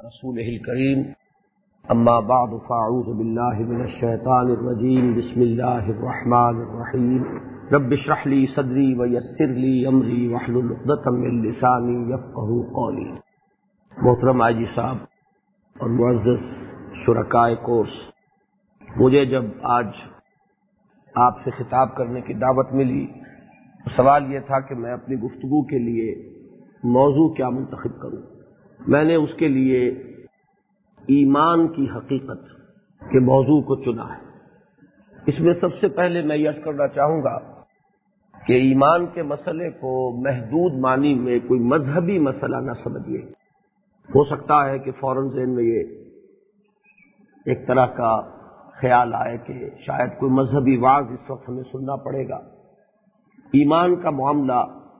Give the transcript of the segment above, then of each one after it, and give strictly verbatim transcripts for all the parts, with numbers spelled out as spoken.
رسوله الكريم اما بعد فاعوذ بالله من الشيطان الرجيم بسم الله الرحمن الرحيم رب اشرح لي صدري ويسر لي امري واحلل عقدة من لساني يفقهوا قولي۔ محترم آئی جی صاحب اور معزز شرکائے کورس، مجھے جب آج آپ سے خطاب کرنے کی دعوت ملی تو سوال یہ تھا کہ میں اپنی گفتگو کے لیے موضوع کیا منتخب کروں۔ میں نے اس کے لیے ایمان کی حقیقت کے موضوع کو چنا ہے۔ اس میں سب سے پہلے میں یہ عرض کرنا چاہوں گا کہ ایمان کے مسئلے کو محدود معنی میں کوئی مذہبی مسئلہ نہ سمجھیے۔ ہو سکتا ہے کہ فوراً ذہن میں یہ ایک طرح کا خیال آئے کہ شاید کوئی مذہبی واعظ اس وقت ہمیں سننا پڑے گا۔ ایمان کا معاملہ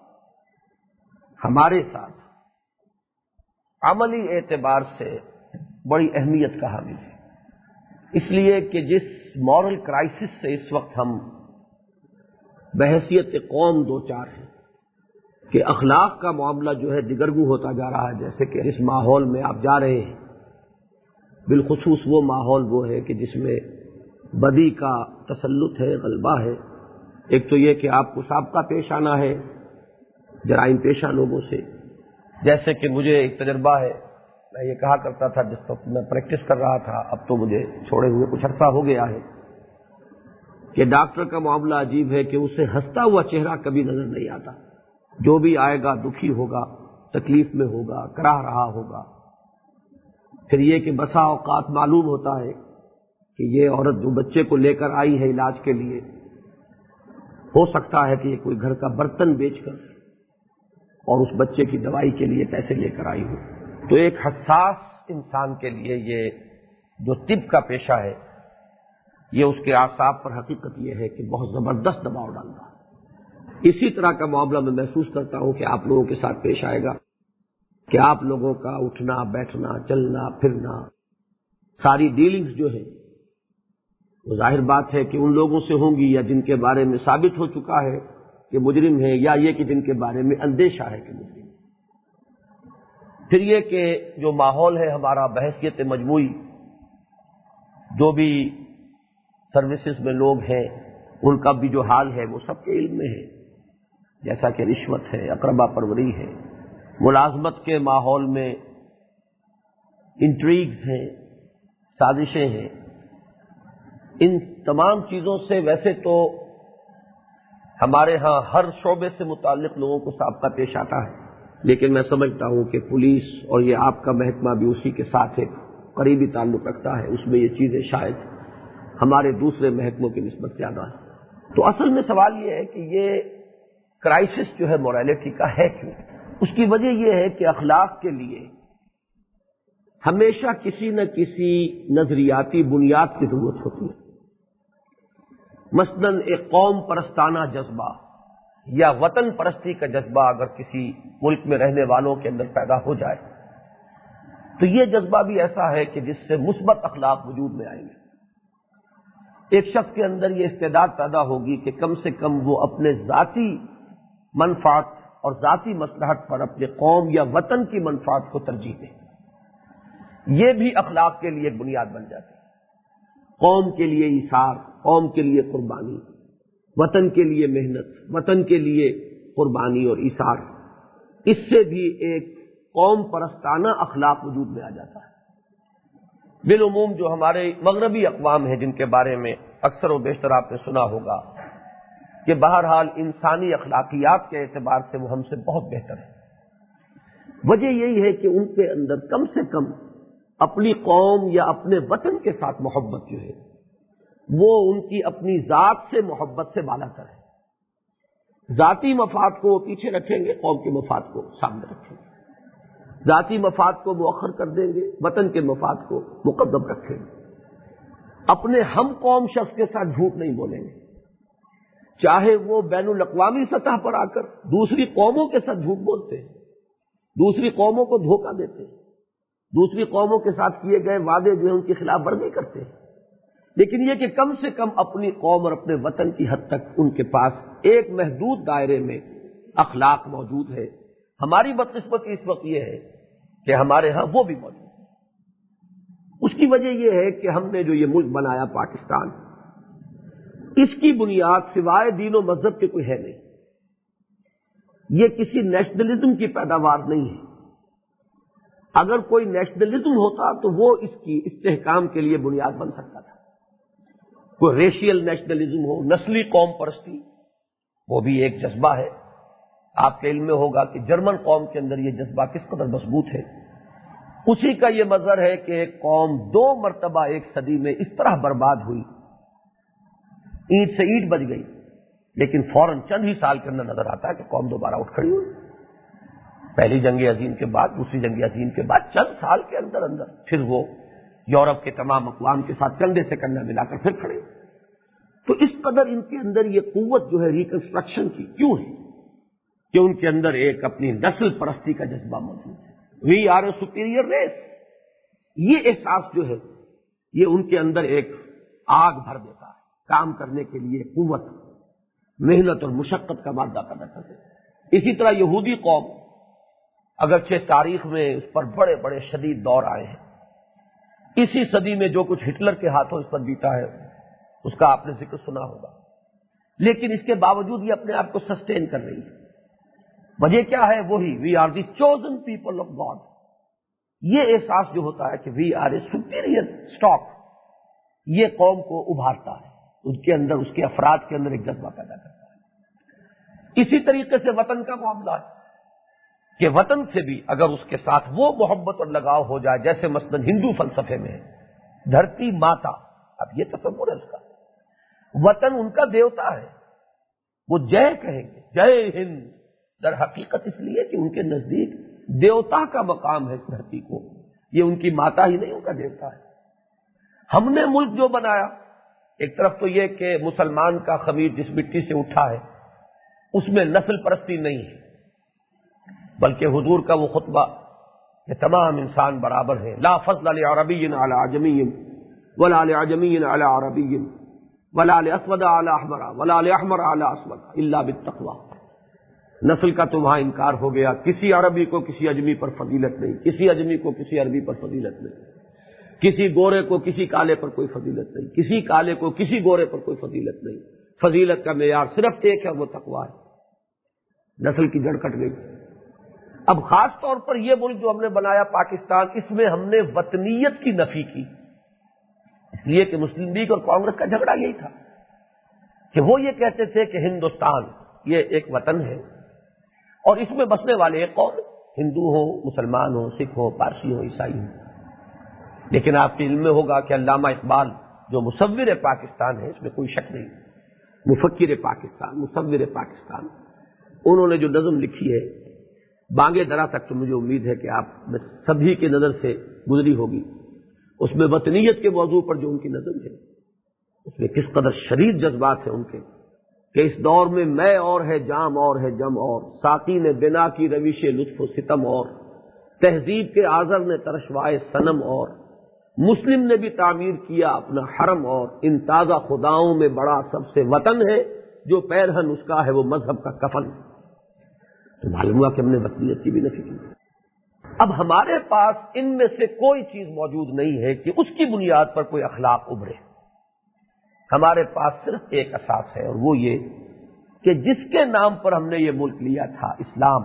ہمارے ساتھ عملی اعتبار سے بڑی اہمیت کا حامل ہے، اس لیے کہ جس مورل کرائسس سے اس وقت ہم بحیثیت قوم دو چار ہیں کہ اخلاق کا معاملہ جو ہے دگرگوں ہوتا جا رہا ہے، جیسے کہ اس ماحول میں آپ جا رہے ہیں، بالخصوص وہ ماحول وہ ہے کہ جس میں بدی کا تسلط ہے، غلبہ ہے۔ ایک تو یہ کہ آپ کو سابقہ پیش آنا ہے جرائم پیشہ لوگوں سے، جیسے کہ مجھے ایک تجربہ ہے، میں یہ کہا کرتا تھا جس وقت میں پریکٹس کر رہا تھا، اب تو مجھے چھوڑے ہوئے کچھ عرصہ ہو گیا ہے، کہ ڈاکٹر کا معاملہ عجیب ہے کہ اسے ہنستا ہوا چہرہ کبھی نظر نہیں آتا۔ جو بھی آئے گا دکھی ہوگا، تکلیف میں ہوگا، کراہ رہا ہوگا۔ پھر یہ کہ بسا اوقات معلوم ہوتا ہے کہ یہ عورت جو بچے کو لے کر آئی ہے علاج کے لیے، ہو سکتا ہے کہ یہ کوئی گھر کا برتن بیچ کر اور اس بچے کی دوائی کے لیے پیسے لے کر آئی ہو۔ تو ایک حساس انسان کے لیے یہ جو طب کا پیشہ ہے، یہ اس کے اعصاب پر حقیقت یہ ہے کہ بہت زبردست دباؤ ڈالتا ہے۔ اسی طرح کا معاملہ میں محسوس کرتا ہوں کہ آپ لوگوں کے ساتھ پیش آئے گا کہ آپ لوگوں کا اٹھنا بیٹھنا چلنا پھرنا، ساری ڈیلنگز جو ہے وہ ظاہر بات ہے کہ ان لوگوں سے ہوں گی یا جن کے بارے میں ثابت ہو چکا ہے کہ مجرم ہے، یا یہ کہ جن کے بارے میں اندیشہ ہے کہ مجرم۔ پھر یہ کہ جو ماحول ہے ہمارا بحیثیت مجموعی، جو بھی سروسز میں لوگ ہیں ان کا بھی جو حال ہے وہ سب کے علم میں ہے، جیسا کہ رشوت ہے، اقربا پروری ہے، ملازمت کے ماحول میں انٹریگز ہیں، سازشیں ہیں۔ ان تمام چیزوں سے ویسے تو ہمارے ہاں ہر شعبے سے متعلق لوگوں کو سابقہ پیش آتا ہے، لیکن میں سمجھتا ہوں کہ پولیس اور یہ آپ کا محکمہ بھی اسی کے ساتھ ایک قریبی تعلق رکھتا ہے، اس میں یہ چیزیں شاید ہمارے دوسرے محکموں کی نسبت زیادہ ہیں۔ تو اصل میں سوال یہ ہے کہ یہ کرائسس جو ہے موریلٹی کا ہے کیوں؟ اس کی وجہ یہ ہے کہ اخلاق کے لیے ہمیشہ کسی نہ کسی نظریاتی بنیاد کی ضرورت ہوتی ہے۔ مثلاً ایک قوم پرستانہ جذبہ یا وطن پرستی کا جذبہ اگر کسی ملک میں رہنے والوں کے اندر پیدا ہو جائے تو یہ جذبہ بھی ایسا ہے کہ جس سے مثبت اخلاق وجود میں آئیں گے۔ ایک شخص کے اندر یہ استعداد پیدا ہوگی کہ کم سے کم وہ اپنے ذاتی منفعت اور ذاتی مصلحت پر اپنے قوم یا وطن کی منفعت کو ترجیح دے۔ یہ بھی اخلاق کے لیے ایک بنیاد بن جاتی ہے۔ قوم کے لیے ایثار، قوم کے لیے قربانی، وطن کے لیے محنت، وطن کے لیے قربانی اور ایثار، اس سے بھی ایک قوم پرستانہ اخلاق وجود میں آ جاتا ہے۔ بالعموم جو ہمارے مغربی اقوام ہیں جن کے بارے میں اکثر و بیشتر آپ نے سنا ہوگا کہ بہرحال انسانی اخلاقیات کے اعتبار سے وہ ہم سے بہت بہتر ہے۔ وجہ یہی ہے کہ ان کے اندر کم سے کم اپنی قوم یا اپنے وطن کے ساتھ محبت جو ہے وہ ان کی اپنی ذات سے محبت سے بالا تر ہے۔ ذاتی مفاد کو وہ پیچھے رکھیں گے، قوم کے مفاد کو سامنے رکھیں گے۔ ذاتی مفاد کو مؤخر کر دیں گے، وطن کے مفاد کو مقدم رکھیں گے۔ اپنے ہم قوم شخص کے ساتھ جھوٹ نہیں بولیں گے، چاہے وہ بین الاقوامی سطح پر آ کر دوسری قوموں کے ساتھ جھوٹ بولتے ہیں، دوسری قوموں کو دھوکہ دیتے ہیں، دوسری قوموں کے ساتھ کیے گئے وعدے جو ہیں ان کی خلاف ورزی کرتے ہیں، لیکن یہ کہ کم سے کم اپنی قوم اور اپنے وطن کی حد تک ان کے پاس ایک محدود دائرے میں اخلاق موجود ہے۔ ہماری بدقسمتی اس وقت یہ ہے کہ ہمارے ہاں وہ بھی موجود ہے۔ اس کی وجہ یہ ہے کہ ہم نے جو یہ ملک بنایا پاکستان، اس کی بنیاد سوائے دین و مذہب کے کوئی ہے نہیں. یہ کسی نیشنلزم کی پیداوار نہیں ہے. اگر کوئی نیشنلزم ہوتا تو وہ اس کی استحکام کے لیے بنیاد بن سکتا تھا. کوئی ریشیل نیشنلزم ہو، نسلی قوم پرستی، وہ بھی ایک جذبہ ہے. آپ کے علم میں ہوگا کہ جرمن قوم کے اندر یہ جذبہ کس قدر مضبوط ہے. اسی کا یہ مظہر ہے کہ ایک قوم دو مرتبہ ایک صدی میں اس طرح برباد ہوئی، اینٹ سے اینٹ بج گئی، لیکن فوراً چند ہی سال کے اندر نظر آتا ہے کہ قوم دوبارہ اٹھ کھڑی ہوئی. پہلی جنگ عظیم کے بعد، دوسری جنگ عظیم کے بعد چند سال کے اندر اندر پھر وہ یورپ کے تمام اقوام کے ساتھ کندھے سے کندھا ملا کر پھر کھڑے. تو اس قدر ان کے اندر یہ قوت جو ہے ریکنسٹرکشن کی کیوں ہے کہ ان کے اندر ایک اپنی نسل پرستی کا جذبہ موجود ہے. We are a superior race. یہ احساس جو ہے یہ ان کے اندر ایک آگ بھر دیتا ہے، کام کرنے کے لیے قوت، محنت اور مشقت کا مادہ پیدا کر دیتا ہے. اسی طرح یہودی قوم، اگرچہ تاریخ میں اس پر بڑے بڑے شدید دور آئے ہیں، اسی صدی میں جو کچھ ہٹلر کے ہاتھوں اس پر بیتا ہے اس کا آپ نے ذکر سنا ہوگا، لیکن اس کے باوجود یہ اپنے آپ کو سسٹین کر رہی ہے. وجہ کیا ہے؟ وہی we are the chosen people of God. یہ احساس جو ہوتا ہے کہ we are a superior stock, یہ قوم کو ابھارتا ہے، ان کے اندر، اس کے افراد کے اندر ایک جذبہ پیدا کرتا ہے. اسی طریقے سے وطن کا معاملہ ہے کہ وطن سے بھی اگر اس کے ساتھ وہ محبت اور لگاؤ ہو جائے جیسے مثلا ہندو فلسفے میں ہے، دھرتی ماتا، اب یہ تصور ہے اس کا، وطن ان کا دیوتا ہے، وہ جے کہیں گے، جے ہند. در حقیقت اس لیے کہ ان کے نزدیک دیوتا کا مقام ہے اس دھرتی کو، یہ ان کی ماتا ہی نہیں، ان کا دیوتا ہے. ہم نے ملک جو بنایا، ایک طرف تو یہ کہ مسلمان کا خمیر جس مٹی سے اٹھا ہے اس میں نسل پرستی نہیں ہے، بلکہ حضور کا وہ خطبہ کہ تمام انسان برابر ہیں، لا فضل لعربی علی عجمی ولا لعجمی علی عربی ولا لاسود علی احمر ولا لاحمر علی اسود الا بالتقوی. نسل کا تو وہاں انکار ہو گیا، کسی عربی کو کسی اجمی پر فضیلت نہیں، کسی اجمی کو کسی عربی پر فضیلت نہیں، کسی گورے کو کسی کالے پر کوئی فضیلت نہیں، کسی کالے کو کسی گورے پر کوئی فضیلت نہیں. فضیلت کا معیار صرف ایک ہے، وہ تقوی ہے. نسل کی جڑ کٹ گئی. اب خاص طور پر یہ ملک جو ہم نے بنایا پاکستان، اس میں ہم نے وطنیت کی نفی کی، اس لیے کہ مسلم لیگ اور کانگریس کا جھگڑا یہی تھا کہ وہ یہ کہتے تھے کہ ہندوستان یہ ایک وطن ہے اور اس میں بسنے والے ایک قوم، ہندو ہو، مسلمان ہو، سکھ ہو، پارسی ہو، عیسائی ہو. لیکن آپ کے علم میں ہوگا کہ علامہ اقبال جو مصور پاکستان ہے، اس میں کوئی شک نہیں، مفکر پاکستان، مصور پاکستان، انہوں نے جو نظم لکھی ہے بانگے درا تک، تو مجھے امید ہے کہ آپ سبھی کی نظر سے گزری ہوگی. اس میں وطنیت کے موضوع پر جو ان کی نظم ہے، اس میں کس قدر شدید جذبات ہیں ان کے کہ اس دور میں میں اور ہے جام اور ہے جم اور، ساقی نے بنا کی روش لطف و ستم اور، تہذیب کے آذر نے ترشوائے صنم اور، مسلم نے بھی تعمیر کیا اپنا حرم اور، ان تازہ خداؤں میں بڑا سب سے وطن ہے، جو پیرہن اس کا ہے وہ مذہب کا کفن. تو معلوم ہوا کہ ہم نے وطنیت کی بھی نفی کی. اب ہمارے پاس ان میں سے کوئی چیز موجود نہیں ہے کہ اس کی بنیاد پر کوئی اخلاق ابھرے. ہمارے پاس صرف ایک اساس ہے، اور وہ یہ کہ جس کے نام پر ہم نے یہ ملک لیا تھا، اسلام،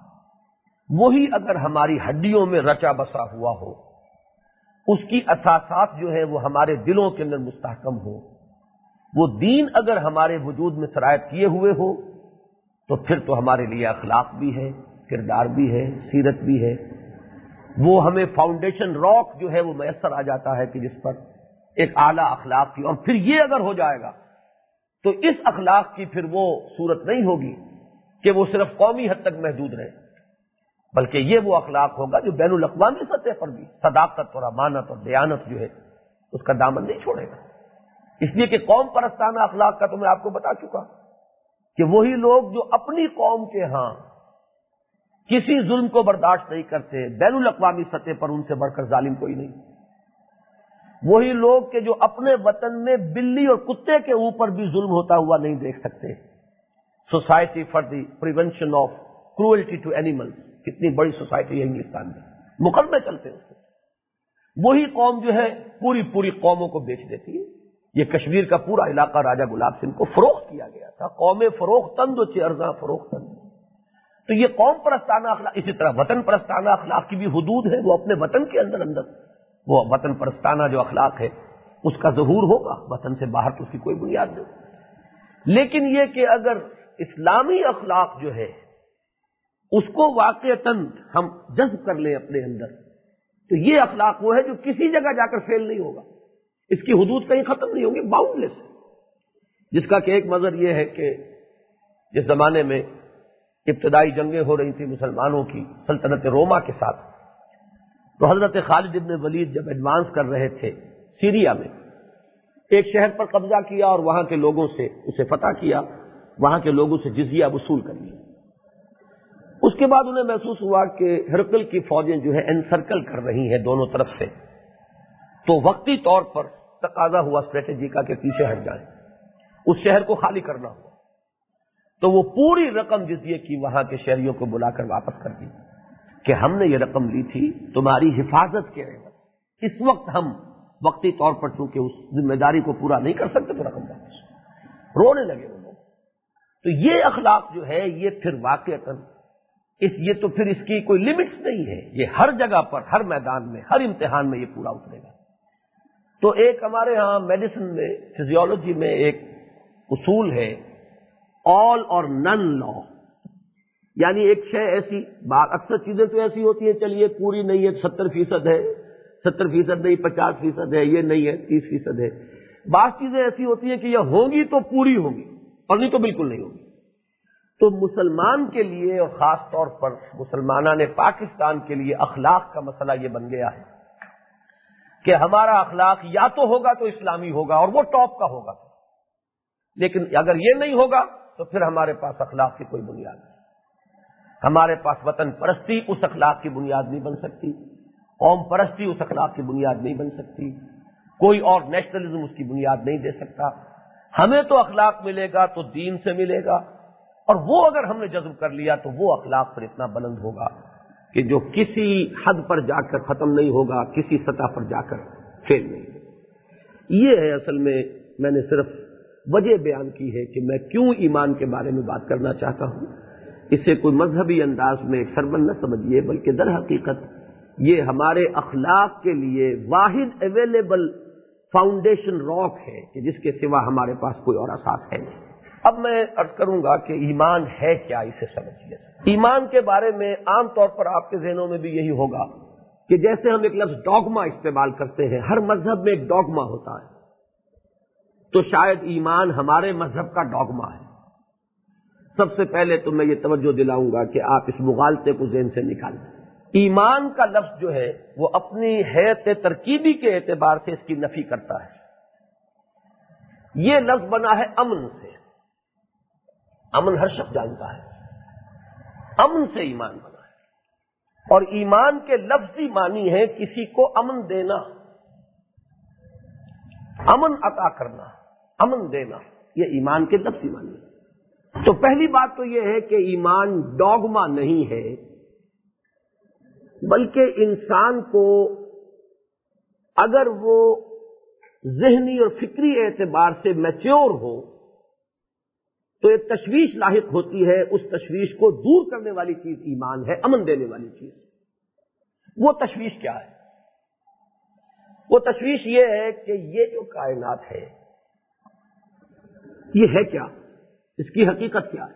وہی اگر ہماری ہڈیوں میں رچا بسا ہوا ہو، اس کی اساسات جو ہے وہ ہمارے دلوں کے اندر مستحکم ہو، وہ دین اگر ہمارے وجود میں سرایت کیے ہوئے ہو، تو پھر تو ہمارے لیے اخلاق بھی ہے، کردار بھی ہے، سیرت بھی ہے. وہ ہمیں فاؤنڈیشن راک جو ہے وہ میسر آ جاتا ہے کہ جس پر ایک اعلیٰ اخلاق کی، اور پھر یہ اگر ہو جائے گا تو اس اخلاق کی پھر وہ صورت نہیں ہوگی کہ وہ صرف قومی حد تک محدود رہے، بلکہ یہ وہ اخلاق ہوگا جو بین الاقوامی سطح پر بھی صداقت اور امانت اور دیانت جو ہے اس کا دامن نہیں چھوڑے گا. اس لیے کہ قوم پرستانہ اخلاق کا تو میں آپ کو بتا چکا کہ وہی لوگ جو اپنی قوم کے ہاں کسی ظلم کو برداشت نہیں کرتے، بین الاقوامی سطح پر ان سے بڑھ کر ظالم کوئی نہیں. وہی لوگ کہ جو اپنے وطن میں بلی اور کتے کے اوپر بھی ظلم ہوتا ہوا نہیں دیکھ سکتے. Society for the prevention of cruelty to animals, کتنی بڑی سوسائٹی ہے ہندوستان میں، مقدمے چلتے ہیں اس کے. وہی قوم جو ہے پوری پوری قوموں کو بیچ دیتی ہے. یہ کشمیر کا پورا علاقہ راجہ گلاب سنگھ کو فروخت کیا گیا تھا. قوم فروختند و چرزاں فروختند. تو یہ قوم پرستانہ اخلاق، اسی طرح وطن پرستانہ اخلاق کی بھی حدود ہے. وہ اپنے وطن کے اندر اندر وہ وطن پرستانہ جو اخلاق ہے اس کا ظہور ہوگا، وطن سے باہر تو اس کی کوئی بنیاد نہیں. لیکن یہ کہ اگر اسلامی اخلاق جو ہے اس کو واقعتاً ہم جذب کر لیں اپنے اندر، تو یہ اخلاق وہ ہے جو کسی جگہ جا کر فیل نہیں ہوگا، اس کی حدود کہیں ختم نہیں ہوں گی، باؤنڈ لیس. جس کا کہ ایک مظہر یہ ہے کہ جس زمانے میں ابتدائی جنگیں ہو رہی تھیں مسلمانوں کی سلطنت روما کے ساتھ، تو حضرت خالد ابن ولید جب ایڈوانس کر رہے تھے سیریا میں، ایک شہر پر قبضہ کیا اور وہاں کے لوگوں سے اسے فتح کیا، وہاں کے لوگوں سے جزیہ وصول کر لیا. اس کے بعد انہیں محسوس ہوا کہ ہرقل کی فوجیں جو ہے انسرکل کر رہی ہیں دونوں طرف سے، تو وقتی طور پر تقاضا ہوا اسٹریٹجی کا کہ پیچھے ہٹ جائیں، اس شہر کو خالی کرنا ہوا. تو وہ پوری رقم جزیے کی وہاں کے شہریوں کو بلا کر واپس کر دی کہ ہم نے یہ رقم لی تھی تمہاری حفاظت کے عوض. اس وقت ہم وقتی طور پر چونکہ اس ذمہ داری کو پورا نہیں کر سکتے تو رقم واپس. رونے لگے وہ لوگ. تو یہ اخلاق جو ہے یہ پھر واقعتاً اس یہ تو پھر اس کی کوئی لمٹس نہیں ہے، یہ ہر جگہ پر، ہر میدان میں، ہر امتحان میں یہ پورا اترے گا. تو ایک ہمارے ہاں میڈیسن میں، فزیولوجی میں ایک اصول ہے آل اور نن لا. یعنی ایک شے ایسی بات، اکثر چیزیں تو ایسی ہوتی ہیں چلیے پوری نہیں ہے، ستر فیصد ہے، ستر فیصد نہیں، پچاس فیصد ہے، یہ نہیں ہے، تیس فیصد ہے. بعض چیزیں ایسی ہوتی ہیں کہ یہ ہوں گی تو پوری ہوں گی اور نہیں تو بالکل نہیں ہوگی. تو مسلمان کے لیے اور خاص طور پر مسلمانان نے پاکستان کے لیے اخلاق کا مسئلہ یہ بن گیا ہے کہ ہمارا اخلاق یا تو ہوگا تو اسلامی ہوگا اور وہ ٹاپ کا ہوگا، لیکن اگر یہ نہیں ہوگا تو پھر ہمارے پاس اخلاق کی کوئی بنیاد نہیں. ہمارے پاس وطن پرستی اس اخلاق کی بنیاد نہیں بن سکتی، قوم پرستی اس اخلاق کی بنیاد نہیں بن سکتی، کوئی اور نیشنلزم اس کی بنیاد نہیں دے سکتا. ہمیں تو اخلاق ملے گا تو دین سے ملے گا، اور وہ اگر ہم نے جذب کر لیا تو وہ اخلاق پر اتنا بلند ہوگا کہ جو کسی حد پر جا کر ختم نہیں ہوگا، کسی سطح پر جا کر فیل نہیں ہوگا. یہ ہے اصل میں میں نے صرف وجہ بیان کی ہے کہ میں کیوں ایمان کے بارے میں بات کرنا چاہتا ہوں. اسے کوئی مذہبی انداز میں ایک سربند نہ سمجھیے، بلکہ در حقیقت یہ ہمارے اخلاق کے لیے واحد اویلیبل فاؤنڈیشن راک ہے کہ جس کے سوا ہمارے پاس کوئی اور اساس ہے نہیں. اب میں عرض کروں گا کہ ایمان ہے کیا، اسے سمجھیے. ایمان کے بارے میں عام طور پر آپ کے ذہنوں میں بھی یہی ہوگا کہ جیسے ہم ایک لفظ ڈوگما استعمال کرتے ہیں، ہر مذہب میں ایک ڈوگما ہوتا ہے، تو شاید ایمان ہمارے مذہب کا ڈوگما ہے. سب سے پہلے تو میں یہ توجہ دلاؤں گا کہ آپ اس مغالطے کو ذہن سے نکال دیں. ایمان کا لفظ جو ہے وہ اپنی حیث ترکیبی کے اعتبار سے اس کی نفی کرتا ہے. یہ لفظ بنا ہے امن سے. امن ہر شخص جانتا ہے، امن سے ایمان بنا ہے. اور ایمان کے لفظی معنی ہے کسی کو امن دینا، امن عطا کرنا، امن دینا، یہ ایمان کے لفظی معنی ہے. تو پہلی بات تو یہ ہے کہ ایمان ڈوگما نہیں ہے، بلکہ انسان کو اگر وہ ذہنی اور فکری اعتبار سے میچور ہو تو ایک تشویش لاحق ہوتی ہے. اس تشویش کو دور کرنے والی چیز ایمان ہے، امن دینے والی چیز. وہ تشویش کیا ہے؟ وہ تشویش یہ ہے کہ یہ جو کائنات ہے یہ ہے کیا، اس کی حقیقت کیا ہے.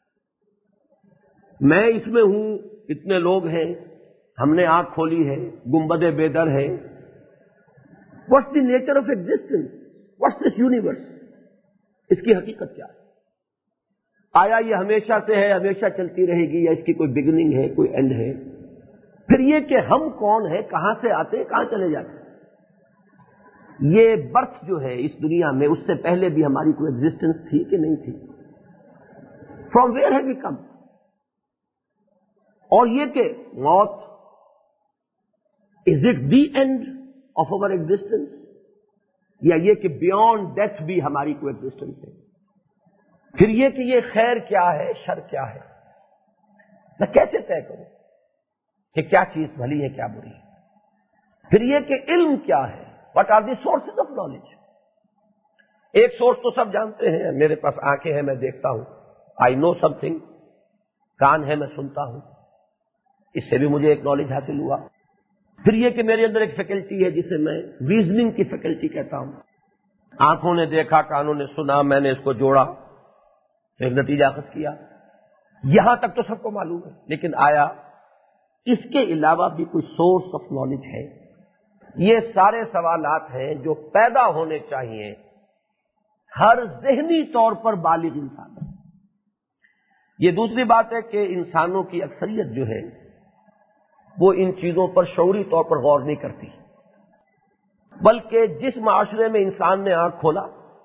میں اس میں ہوں، اتنے لوگ ہیں، ہم نے آنکھ کھولی ہے، گنبد بیدر ہے. What's the nature of existence? What's this universe? اس کی حقیقت کیا ہے؟ آیا یہ ہمیشہ سے ہے، ہمیشہ چلتی رہے گی، یا اس کی کوئی بگننگ ہے، کوئی اینڈ ہے؟ پھر یہ کہ ہم کون ہیں، کہاں سے آتے ہیں، کہاں چلے جاتے ہیں. یہ برتھ جو ہے اس دنیا میں، اس سے پہلے بھی ہماری کوئی ایگزسٹنس تھی کہ نہیں تھی؟ فرام ویئر ہیو وی کم؟ اور یہ کہ موت is it the end of over existence, یا یہ کہ بیونڈ ڈیتھ بھی ہماری کوئی ایگزسٹنس ہے؟ پھر یہ کہ یہ خیر کیا ہے، شر کیا ہے، میں کیسے طے کروں کہ کیا چیز بھلی ہے، کیا بری ہے؟ پھر یہ کہ علم کیا ہے، what are the sources of knowledge. ایک سورس تو سب جانتے ہیں، میرے پاس آنکھیں ہیں میں دیکھتا ہوں، آئی نو سم تھنگ، کان ہے میں سنتا ہوں، اس سے بھی مجھے ایک نالج حاصل ہوا. پھر یہ کہ میرے اندر ایک فیکلٹی ہے جسے میں ریزننگ کی فیکلٹی کہتا ہوں. آنکھوں نے دیکھا، کانوں نے سنا، میں نے اس کو جوڑا، ایک نتیجہ اخذ کیا. یہاں تک تو سب کو معلوم ہے، لیکن آیا اس کے علاوہ بھی کوئی سورس آف نالج ہے؟ یہ سارے سوالات ہیں جو پیدا ہونے چاہیے ہر ذہنی طور پر بالغ انسان. یہ دوسری بات ہے کہ انسانوں کی اکثریت جو ہے وہ ان چیزوں پر شعوری طور پر غور نہیں کرتی، بلکہ جس معاشرے میں انسان نے آنکھ کھولا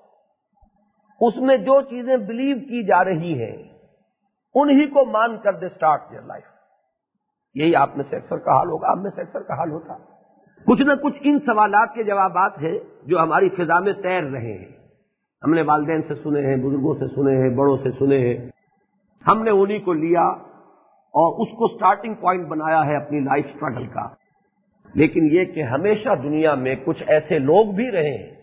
اس میں جو چیزیں بلیو کی جا رہی ہیں انہی کو مان کر دے اسٹارٹ دیئر لائف. یہی آپ میں سے اکثر کا حال ہوگا، آپ میں سے اکثر کا حال ہوتا. کچھ نہ کچھ ان سوالات کے جوابات ہیں جو ہماری فضا میں تیر رہے ہیں. ہم نے والدین سے سنے ہیں، بزرگوں سے سنے ہیں، بڑوں سے سنے ہیں، ہم نے انہی کو لیا اور اس کو سٹارٹنگ پوائنٹ بنایا ہے اپنی لائف سٹرگل کا. لیکن یہ کہ ہمیشہ دنیا میں کچھ ایسے لوگ بھی رہے ہیں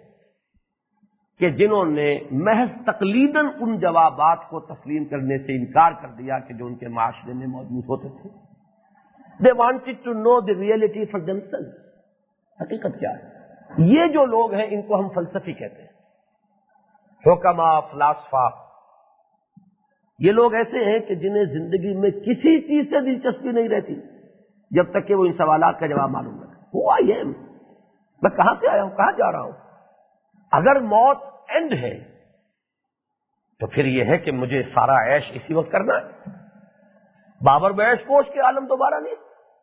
کہ جنہوں نے محض تقلیداً ان جوابات کو تسلیم کرنے سے انکار کر دیا کہ جو ان کے معاشرے میں موجود ہوتے تھے. They wanted to know the reality for themselves. حقیقت کیا ہے؟ یہ جو لوگ ہیں ان کو ہم فلسفی کہتے ہیں، حکما، فلاسفہ. یہ لوگ ایسے ہیں کہ جنہیں زندگی میں کسی چیز سے دلچسپی نہیں رہتی جب تک کہ وہ ان سوالات کا جواب معلوم نہ کرے. Who I am؟ میں کہاں سے آیا ہوں، کہاں جا رہا ہوں؟ اگر موت اینڈ ہے تو پھر یہ ہے کہ مجھے سارا عیش اسی وقت کرنا ہے. بابر بیش کوش کے عالم دوبارہ نہیں.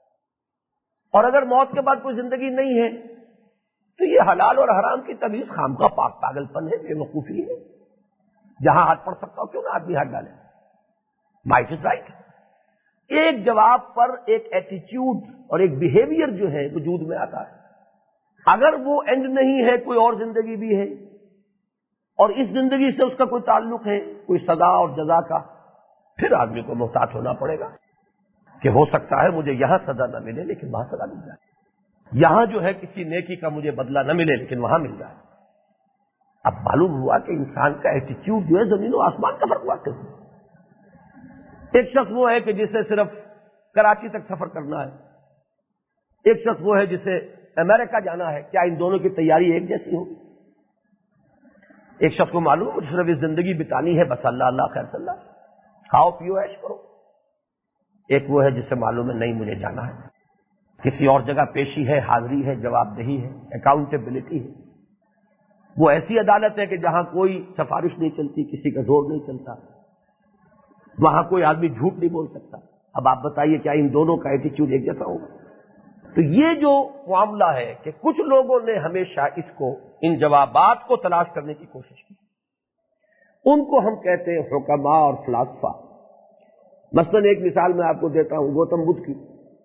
اور اگر موت کے بعد کوئی زندگی نہیں ہے تو یہ حلال اور حرام کی تمیز خام کا پاک پاگل پن ہے، بے وقوفی ہے. جہاں ہاتھ پڑ سکتا ہو کیوں نہ آدمی ہاتھ ڈالے. Might is right. ایک جواب پر ایک ایٹیچیوڈ اور ایک بیہیویئر جو ہے وجود میں آتا ہے. اگر وہ اینڈ نہیں ہے، کوئی اور زندگی بھی ہے اور اس زندگی سے اس کا کوئی تعلق ہے، کوئی سزا اور جزا کا، پھر آدمی کو محتاط ہونا پڑے گا کہ ہو سکتا ہے مجھے یہاں سزا نہ ملے لیکن وہاں سزا مل جائے، یہاں جو ہے کسی نیکی کا مجھے بدلہ نہ ملے لیکن وہاں مل جائے. اب معلوم ہوا کہ انسان کا ایٹیچیوڈ جو ہے زمین و آسمان کا فرق واقع ہے. ایک شخص وہ ہے کہ جسے صرف کراچی تک سفر کرنا ہے، ایک شخص وہ ہے جسے امریکہ جانا ہے. کیا ان دونوں کی تیاری ایک جیسی ہوگی؟ ایک شخص کو معلوم ہے صرف اس زندگی بتانی ہے، بس اللہ اللہ خیر صلی اللہ، کھاؤ پیو عیش کرو. ایک وہ ہے جسے معلوم ہے نہیں مجھے جانا ہے، کسی اور جگہ پیشی ہے، حاضری ہے، جواب دہی ہے، اکاؤنٹیبلٹی ہے. وہ ایسی عدالت ہے کہ جہاں کوئی سفارش نہیں چلتی، کسی کا زور نہیں چلتا، وہاں کوئی آدمی جھوٹ نہیں بول سکتا. اب آپ بتائیے کیا ان دونوں کا ایٹیچیوڈ ایک جیسا ہوگا؟ تو یہ جو معاملہ ہے کہ کچھ لوگوں نے ہمیشہ اس کو، ان جوابات کو تلاش کرنے کی کوشش کی، ان کو ہم کہتے ہیں حکما اور فلاسفہ. مثلا ایک مثال میں آپ کو دیتا ہوں گوتم بدھ کی.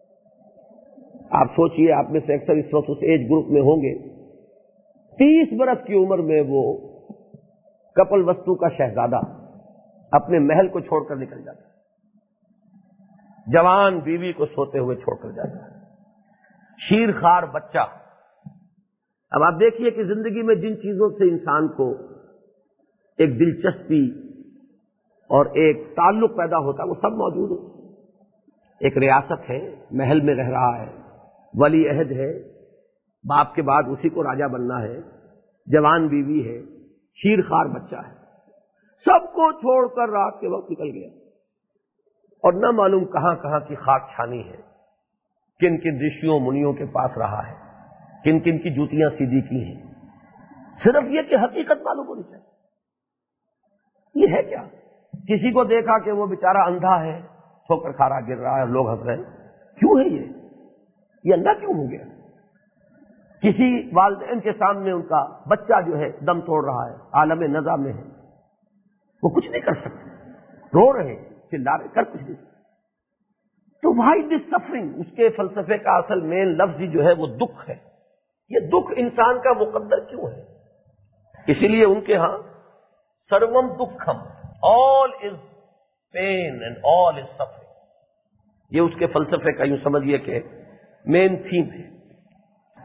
آپ سوچئے آپ میں سے اکثر اس وقت اس ایج گروپ میں ہوں گے، تیس برس کی عمر میں وہ کپل وستو کا شہزادہ اپنے محل کو چھوڑ کر نکل جاتا ہے، جوان بیوی کو سوتے ہوئے چھوڑ کر جاتا ہے، شیر خوار بچہ. اب آپ دیکھیے کہ زندگی میں جن چیزوں سے انسان کو ایک دلچسپی اور ایک تعلق پیدا ہوتا ہے وہ سب موجود ہے. ایک ریاست ہے، محل میں رہ رہا ہے، ولی عہد ہے، باپ کے بعد اسی کو راجا بننا ہے، جوان بیوی ہے، شیر خوار بچہ ہے. سب کو چھوڑ کر رات کے وقت نکل گیا اور نہ معلوم کہاں کہاں کی خاک چھانی ہے، کن کن رشیوں منیوں کے پاس رہا ہے، کن کن کی جوتیاں سیدھی کی ہیں. صرف یہ کہ حقیقت معلوم ہونی چاہیے. یہ ہے کیا؟ کسی کو دیکھا کہ وہ بیچارہ اندھا ہے، ٹھوکر کھا رہا گر رہا ہے، لوگ ہنس رہے ہیں. کیوں ہے یہ یہ اندھا کیوں ہو گیا؟ کسی والدین کے سامنے ان کا بچہ جو ہے دم توڑ رہا ہے، عالم نزع میں ہے، وہ کچھ نہیں کر سکتے، رو رہے چلا رہے، کر کچھ نہیں سکتے. تو وائی دس سفرنگ؟ اس کے فلسفے کا اصل مین لفظ ہی جو ہے وہ دکھ ہے. یہ دکھ انسان کا مقدر کیوں ہے؟ اسی لیے ان کے ہاں سروم دکھم، آل از pain and all is suffering. یہ اس کے فلسفے کا یوں سمجھیے کہ مین تھیم ہے.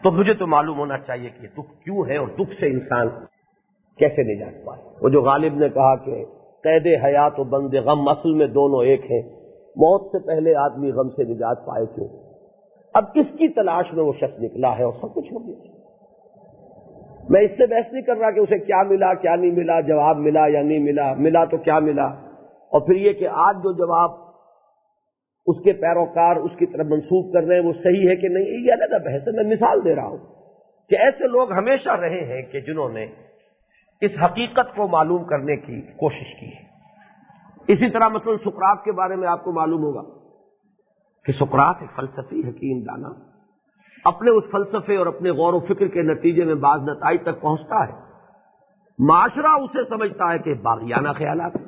تو مجھے تو معلوم ہونا چاہیے کہ یہ دکھ کیوں ہے اور دکھ سے انسان کیسے نجات پائے۔ وہ جو غالب نے کہا کہ قید حیات و بند غم اصل میں دونوں ایک ہیں، موت سے پہلے آدمی غم سے نجات پائے کیوں؟ اب کس کی تلاش میں وہ شخص نکلا ہے اور سب کچھ ہو گیا۔ میں اس سے بحث نہیں کر رہا کہ اسے کیا ملا کیا نہیں ملا، جواب ملا یا نہیں ملا، ملا تو کیا ملا، اور پھر یہ کہ آج جو جواب اس کے پیروکار اس کی طرف منسوخ کر رہے ہیں وہ صحیح ہے کہ نہیں، یہ الگ بحث ہے۔ میں مثال دے رہا ہوں کہ ایسے لوگ ہمیشہ رہے ہیں کہ جنہوں نے اس حقیقت کو معلوم کرنے کی کوشش کی ہے۔ اسی طرح مثلا سقراط کے بارے میں آپ کو معلوم ہوگا کہ سقراط ایک فلسفی حکیم دانا اپنے اس فلسفے اور اپنے غور و فکر کے نتیجے میں بعض نتائج تک پہنچتا ہے، معاشرہ اسے سمجھتا ہے کہ باغیانہ خیالات ہیں۔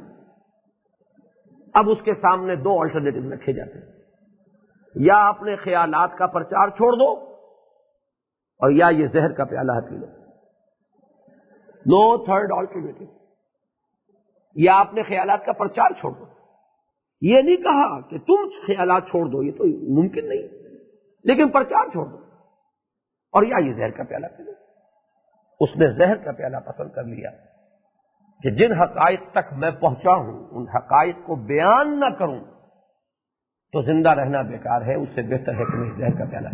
اب اس کے سامنے دو الٹرنیٹو رکھے جاتے ہیں، یا اپنے خیالات کا پرچار چھوڑ دو اور یا یہ زہر کا پیالہ پی لو، نو تھرڈ الٹرنیٹو، یا اپنے خیالات کا پرچار چھوڑ دو۔ یہ نہیں کہا کہ تم خیالات چھوڑ دو، یہ تو ممکن نہیں، لیکن پرچار چھوڑ دو اور یا یہ زہر کا پیالہ پی لو۔ اس نے زہر کا پیالہ پسند کر لیا کہ جن حقائق تک میں پہنچا ہوں ان حقائق کو بیان نہ کروں تو زندہ رہنا بیکار ہے، اس سے بہتر ہے کہ میں زہر کا پیالہ۔